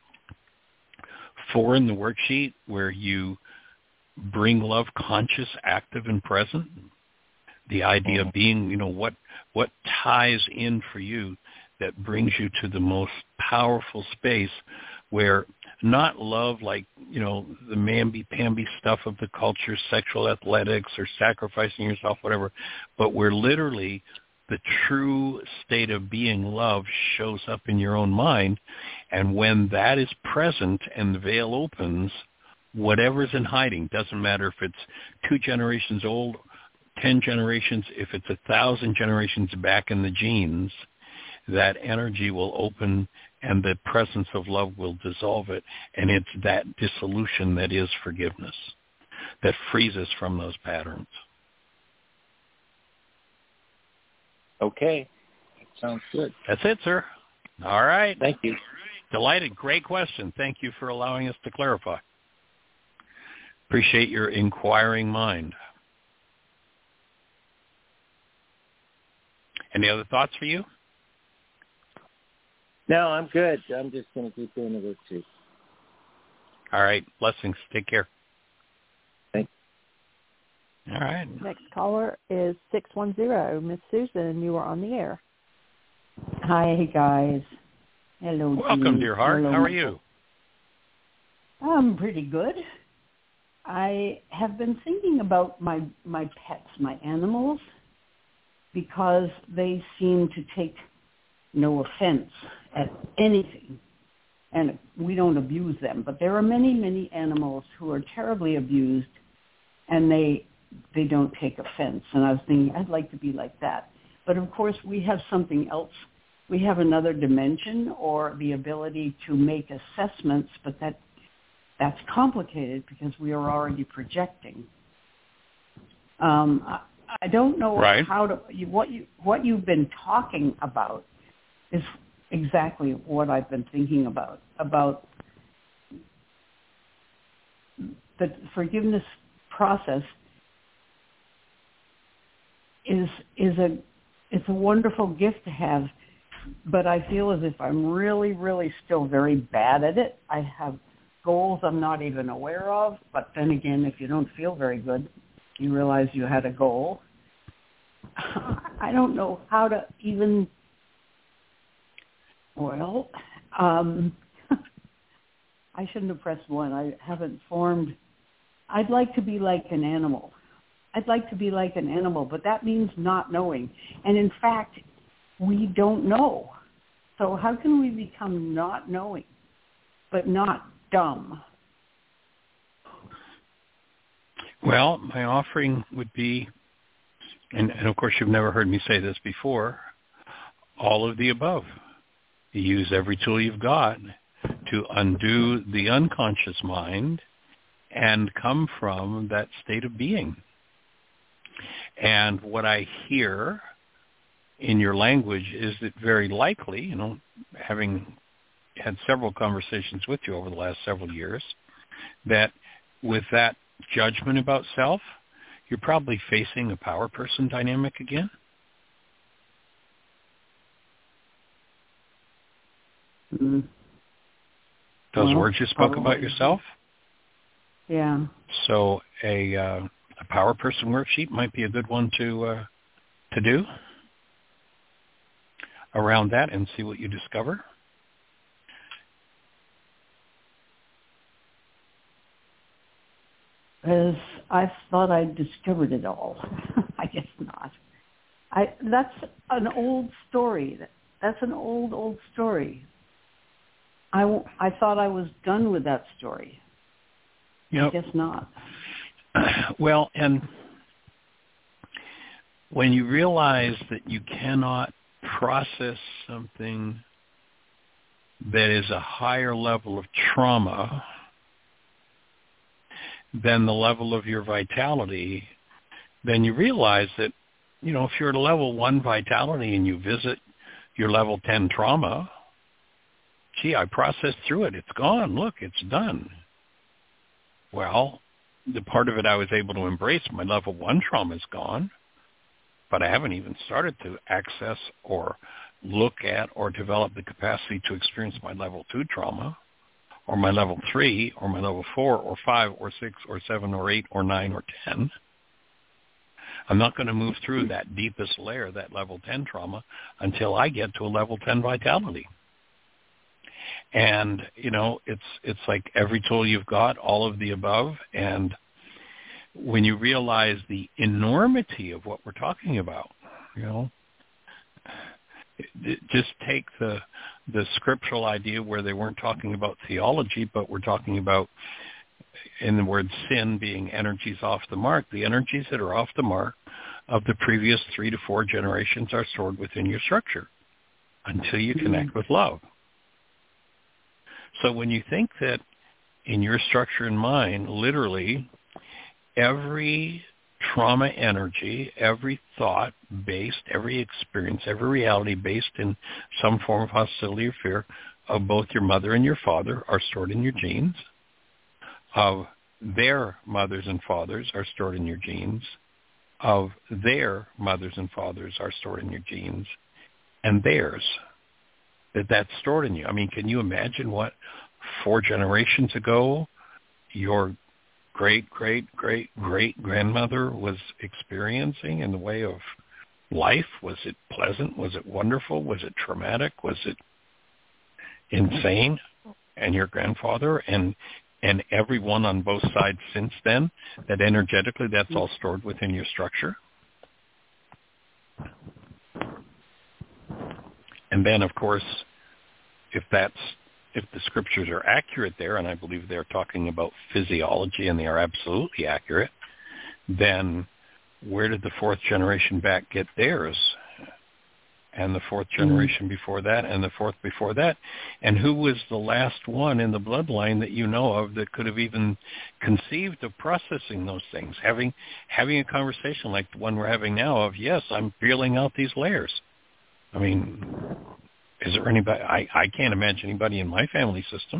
4 in the worksheet where you bring love conscious, active, and present, the idea being, what ties in for you that brings you to the most powerful space where not love like, the mamby-pamby stuff of the culture, sexual athletics or sacrificing yourself, whatever, but where literally the true state of being love shows up in your own mind. And when that is present and the veil opens, whatever's in hiding, doesn't matter if it's 2 generations old, 10 generations, if it's 1,000 generations back in the genes, that energy will open and the presence of love will dissolve it. And it's that dissolution that is forgiveness, that frees us from those patterns. Okay. Sounds good. That's it, sir. All right. Thank you. Delighted. Great question. Thank you for allowing us to clarify. Appreciate your inquiring mind. Any other thoughts for you? No, I'm good. I'm just going to keep doing the worksheet. All right. Blessings. Take care. Thanks. All right. Next caller is 610. Miss Susan, you are on the air. Hi, guys. Hello, welcome, Jean. dear heart. Hello, how are you? I'm pretty good. I have been thinking about my pets, my animals, because they seem to take no offense at anything. And we don't abuse them. But there are many, many animals who are terribly abused, and they don't take offense. And I was thinking, I'd like to be like that. But, of course, we have something else. We have another dimension or the ability to make assessments, but that's complicated because we are already projecting. I don't know how to. What you've been talking about is exactly what I've been thinking about the forgiveness process. It's a wonderful gift to have, but I feel as if I'm really, really still very bad at it. I have goals I'm not even aware of, but then again, if you don't feel very good, you realize you had a goal. I don't know how to even, I shouldn't have pressed 1. I haven't formed. I'd like to be like an animal. But that means not knowing. And in fact, we don't know. So how can we become not knowing, but not dumb? Well, my offering would be, and of course you've never heard me say this before, all of the above. You use every tool you've got to undo the unconscious mind and come from that state of being. And what I hear in your language is that very likely, having had several conversations with you over the last several years, that with that judgment about self, you're probably facing a power person dynamic again. Mm. Those words you spoke about yourself? Yeah. So a power person worksheet might be a good one to do around that and see what you discover. As I thought I discovered it all. I guess not. That's an old story. That's an old story. I thought I was done with that story. Yep. I guess not. Well, and when you realize that you cannot process something that is a higher level of trauma than the level of your vitality, then you realize that, if you're at a level 1 vitality and you visit your level 10 trauma, gee, I processed through it. It's gone. Look, it's done. Well, the part of it I was able to embrace, my level 1 trauma is gone, but I haven't even started to access or look at or develop the capacity to experience my level 2 trauma, or my level 3, or my level 4, or 5, or 6, or 7, or 8, or 9, or 10. I'm not going to move through that deepest layer, that level 10 trauma, until I get to a level 10 vitality. And, it's like every tool you've got, all of the above. And when you realize the enormity of what we're talking about, just take the scriptural idea where they weren't talking about theology, but we're talking about, in the word sin, being energies off the mark. The energies that are off the mark of the previous 3 to 4 generations are stored within your structure until you connect with love. So when you think that in your structure and mind, literally every trauma energy, every thought based, every experience, every reality based in some form of hostility or fear of both your mother and your father are stored in your genes, of their mothers and fathers are stored in your genes, of their mothers and fathers are stored in your genes, and theirs, that's stored in you. I mean, can you imagine what 4 generations ago your great-great-great-great-grandmother was experiencing in the way of life? Was it pleasant? Was it wonderful? Was it traumatic? Was it insane? And your grandfather and everyone on both sides since then, that energetically that's all stored within your structure? And then, of course, if the scriptures are accurate there, and I believe they're talking about physiology and they are absolutely accurate, then where did the 4th generation back get theirs? And the 4th generation before that, and the 4th before that? And who was the last one in the bloodline that you know of that could have even conceived of processing those things, having a conversation like the one we're having now of, yes, I'm feeling out these layers? I mean, is there anybody? I can't imagine anybody in my family system.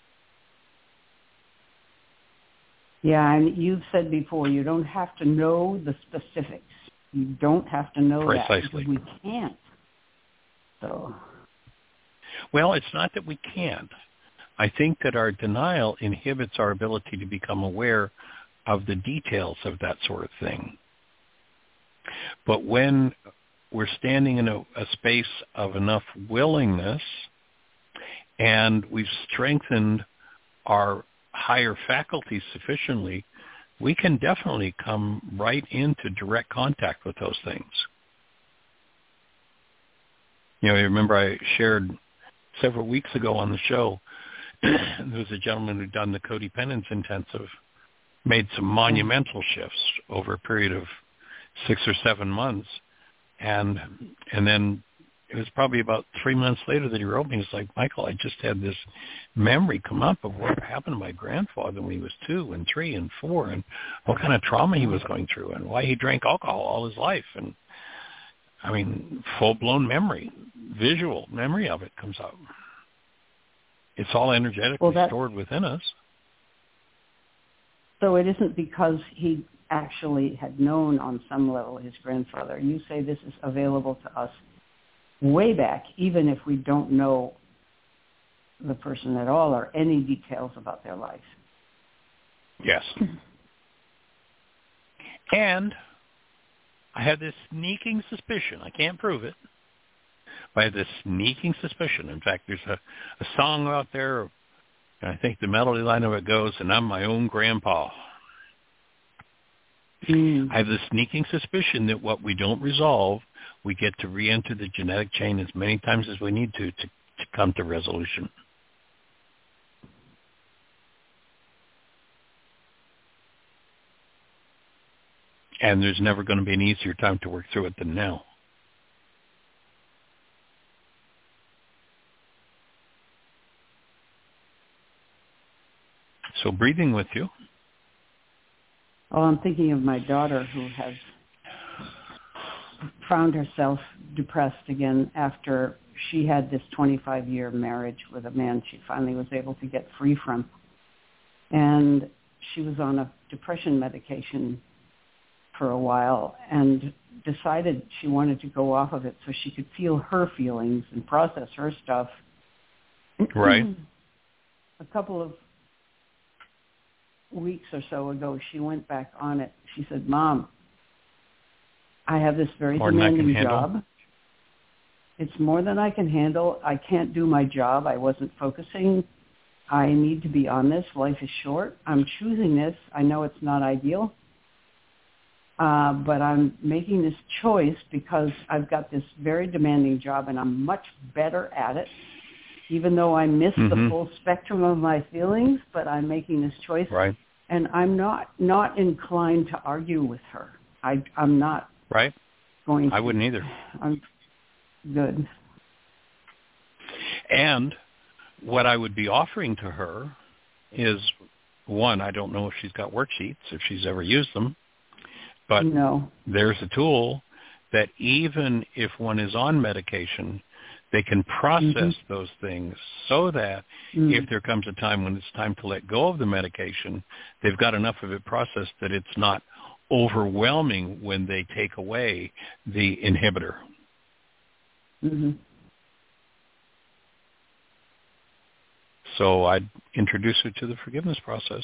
Yeah, and you've said before, you don't have to know the specifics. You don't have to know Precisely. that, because we can't. So. Well, it's not that we can't. I think that our denial inhibits our ability to become aware of the details of that sort of thing. But when we're standing in a space of enough willingness, and we've strengthened our higher faculties sufficiently, we can definitely come right into direct contact with those things. You remember I shared several weeks ago on the show, there was a gentleman who'd done the Codependence Intensive, made some monumental shifts over a period of 6 or 7 months, and then it was probably about 3 months later that he wrote me. He's like, Michael, I just had this memory come up of what happened to my grandfather when he was 2 and 3 and 4, and what kind of trauma he was going through, and why he drank alcohol all his life. And I mean, full-blown memory, visual memory of it comes out. It's all energetically stored within us. So it isn't because he actually had known on some level his grandfather. You say this is available to us way back, even if we don't know the person at all or any details about their life. Yes. And I have this sneaking suspicion, I can't prove it, but I have this sneaking suspicion. In fact, there's a song out there, and I think the melody line of it goes, and I'm my own grandpa. I have this sneaking suspicion that what we don't resolve, we get to re-enter the genetic chain as many times as we need to come to resolution. And there's never going to be an easier time to work through it than now. So breathing with you. Oh, I'm thinking of my daughter who has found herself depressed again after she had this 25-year marriage with a man she finally was able to get free from. And she was on a depression medication for a while and decided she wanted to go off of it so she could feel her feelings and process her stuff. Right. A couple of weeks or so ago, she went back on it. She said, Mom, I have this very demanding job. It's more than I can handle. I can't do my job. I wasn't focusing. I need to be on this. Life is short. I'm choosing this. I know it's not ideal, but I'm making this choice because I've got this very demanding job and I'm much better at it, even though I miss the full spectrum of my feelings, but I'm making this choice. Right. And I'm not inclined to argue with her. I'm not going to. I wouldn't either. I'm good. And what I would be offering to her is, one, I don't know if she's got worksheets, if she's ever used them, but there's a tool that even if one is on medication, they can process those things so that if there comes a time when it's time to let go of the medication, they've got enough of it processed that it's not overwhelming when they take away the inhibitor. So I'd introduce her to the forgiveness process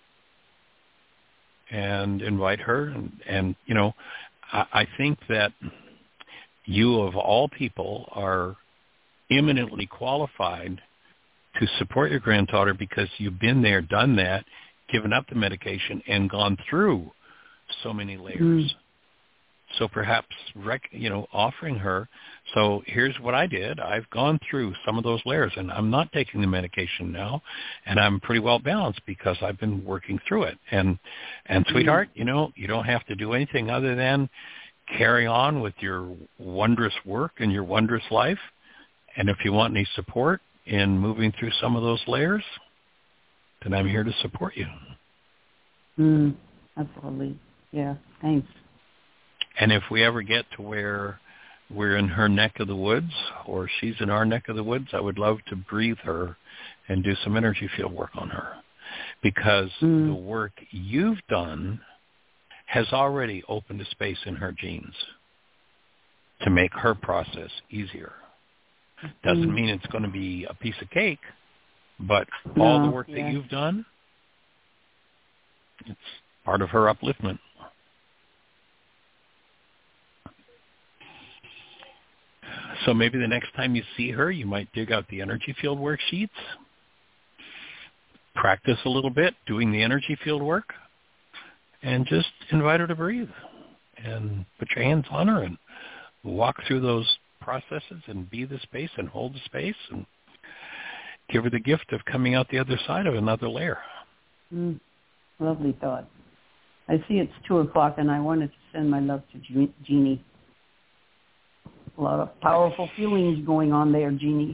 and invite her. And you know, I think that you of all people are eminently qualified to support your granddaughter because you've been there, done that, given up the medication, and gone through so many layers. So perhaps, offering her, so here's what I did. I've gone through some of those layers, and I'm not taking the medication now, and I'm pretty well balanced because I've been working through it. And sweetheart, you don't have to do anything other than carry on with your wondrous work and your wondrous life. And if you want any support in moving through some of those layers, then I'm here to support you. Absolutely. Yeah, thanks. And if we ever get to where we're in her neck of the woods or she's in our neck of the woods, I would love to breathe her and do some energy field work on her, because the work you've done has already opened a space in her genes to make her process easier. Doesn't mean it's going to be a piece of cake, but all the work that you've done, it's part of her upliftment. So maybe the next time you see her, you might dig out the energy field worksheets, practice a little bit doing the energy field work, and just invite her to breathe and put your hands on her and walk through those processes and be the space and hold the space and give her the gift of coming out the other side of another layer. Lovely thought. I see it's 2:00 and I wanted to send my love to Jeannie. A lot of powerful feelings going on there, Jeannie.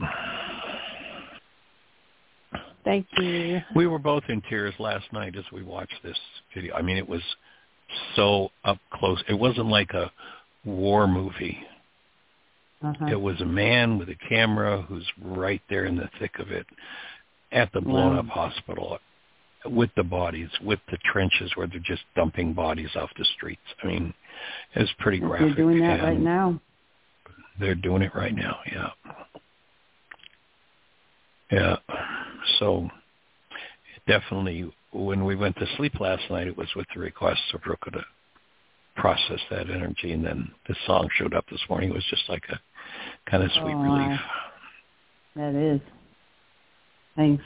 Thank you. We were both in tears last night as we watched this video. I mean, it was so up close. It wasn't like a war movie. It was a man with a camera who's right there in the thick of it at the blown-up hospital. with the bodies, with the trenches where they're just dumping bodies off the streets. I mean, it's pretty graphic. They're doing that right now. They're doing it right now, yeah. Yeah. So definitely when we went to sleep last night, it was with the request of Ruka to process that energy. And then the song showed up this morning. It was just like a kind of sweet relief. That is. Thanks.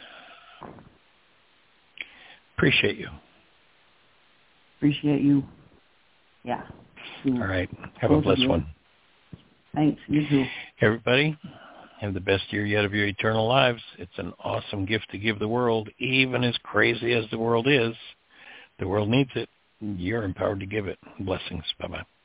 Appreciate you. Appreciate you. Yeah. All right. Have a blessed one. Thanks. You too. Everybody, have the best year yet of your eternal lives. It's an awesome gift to give the world. Even as crazy as the world is, the world needs it. You're empowered to give it. Blessings. Bye-bye.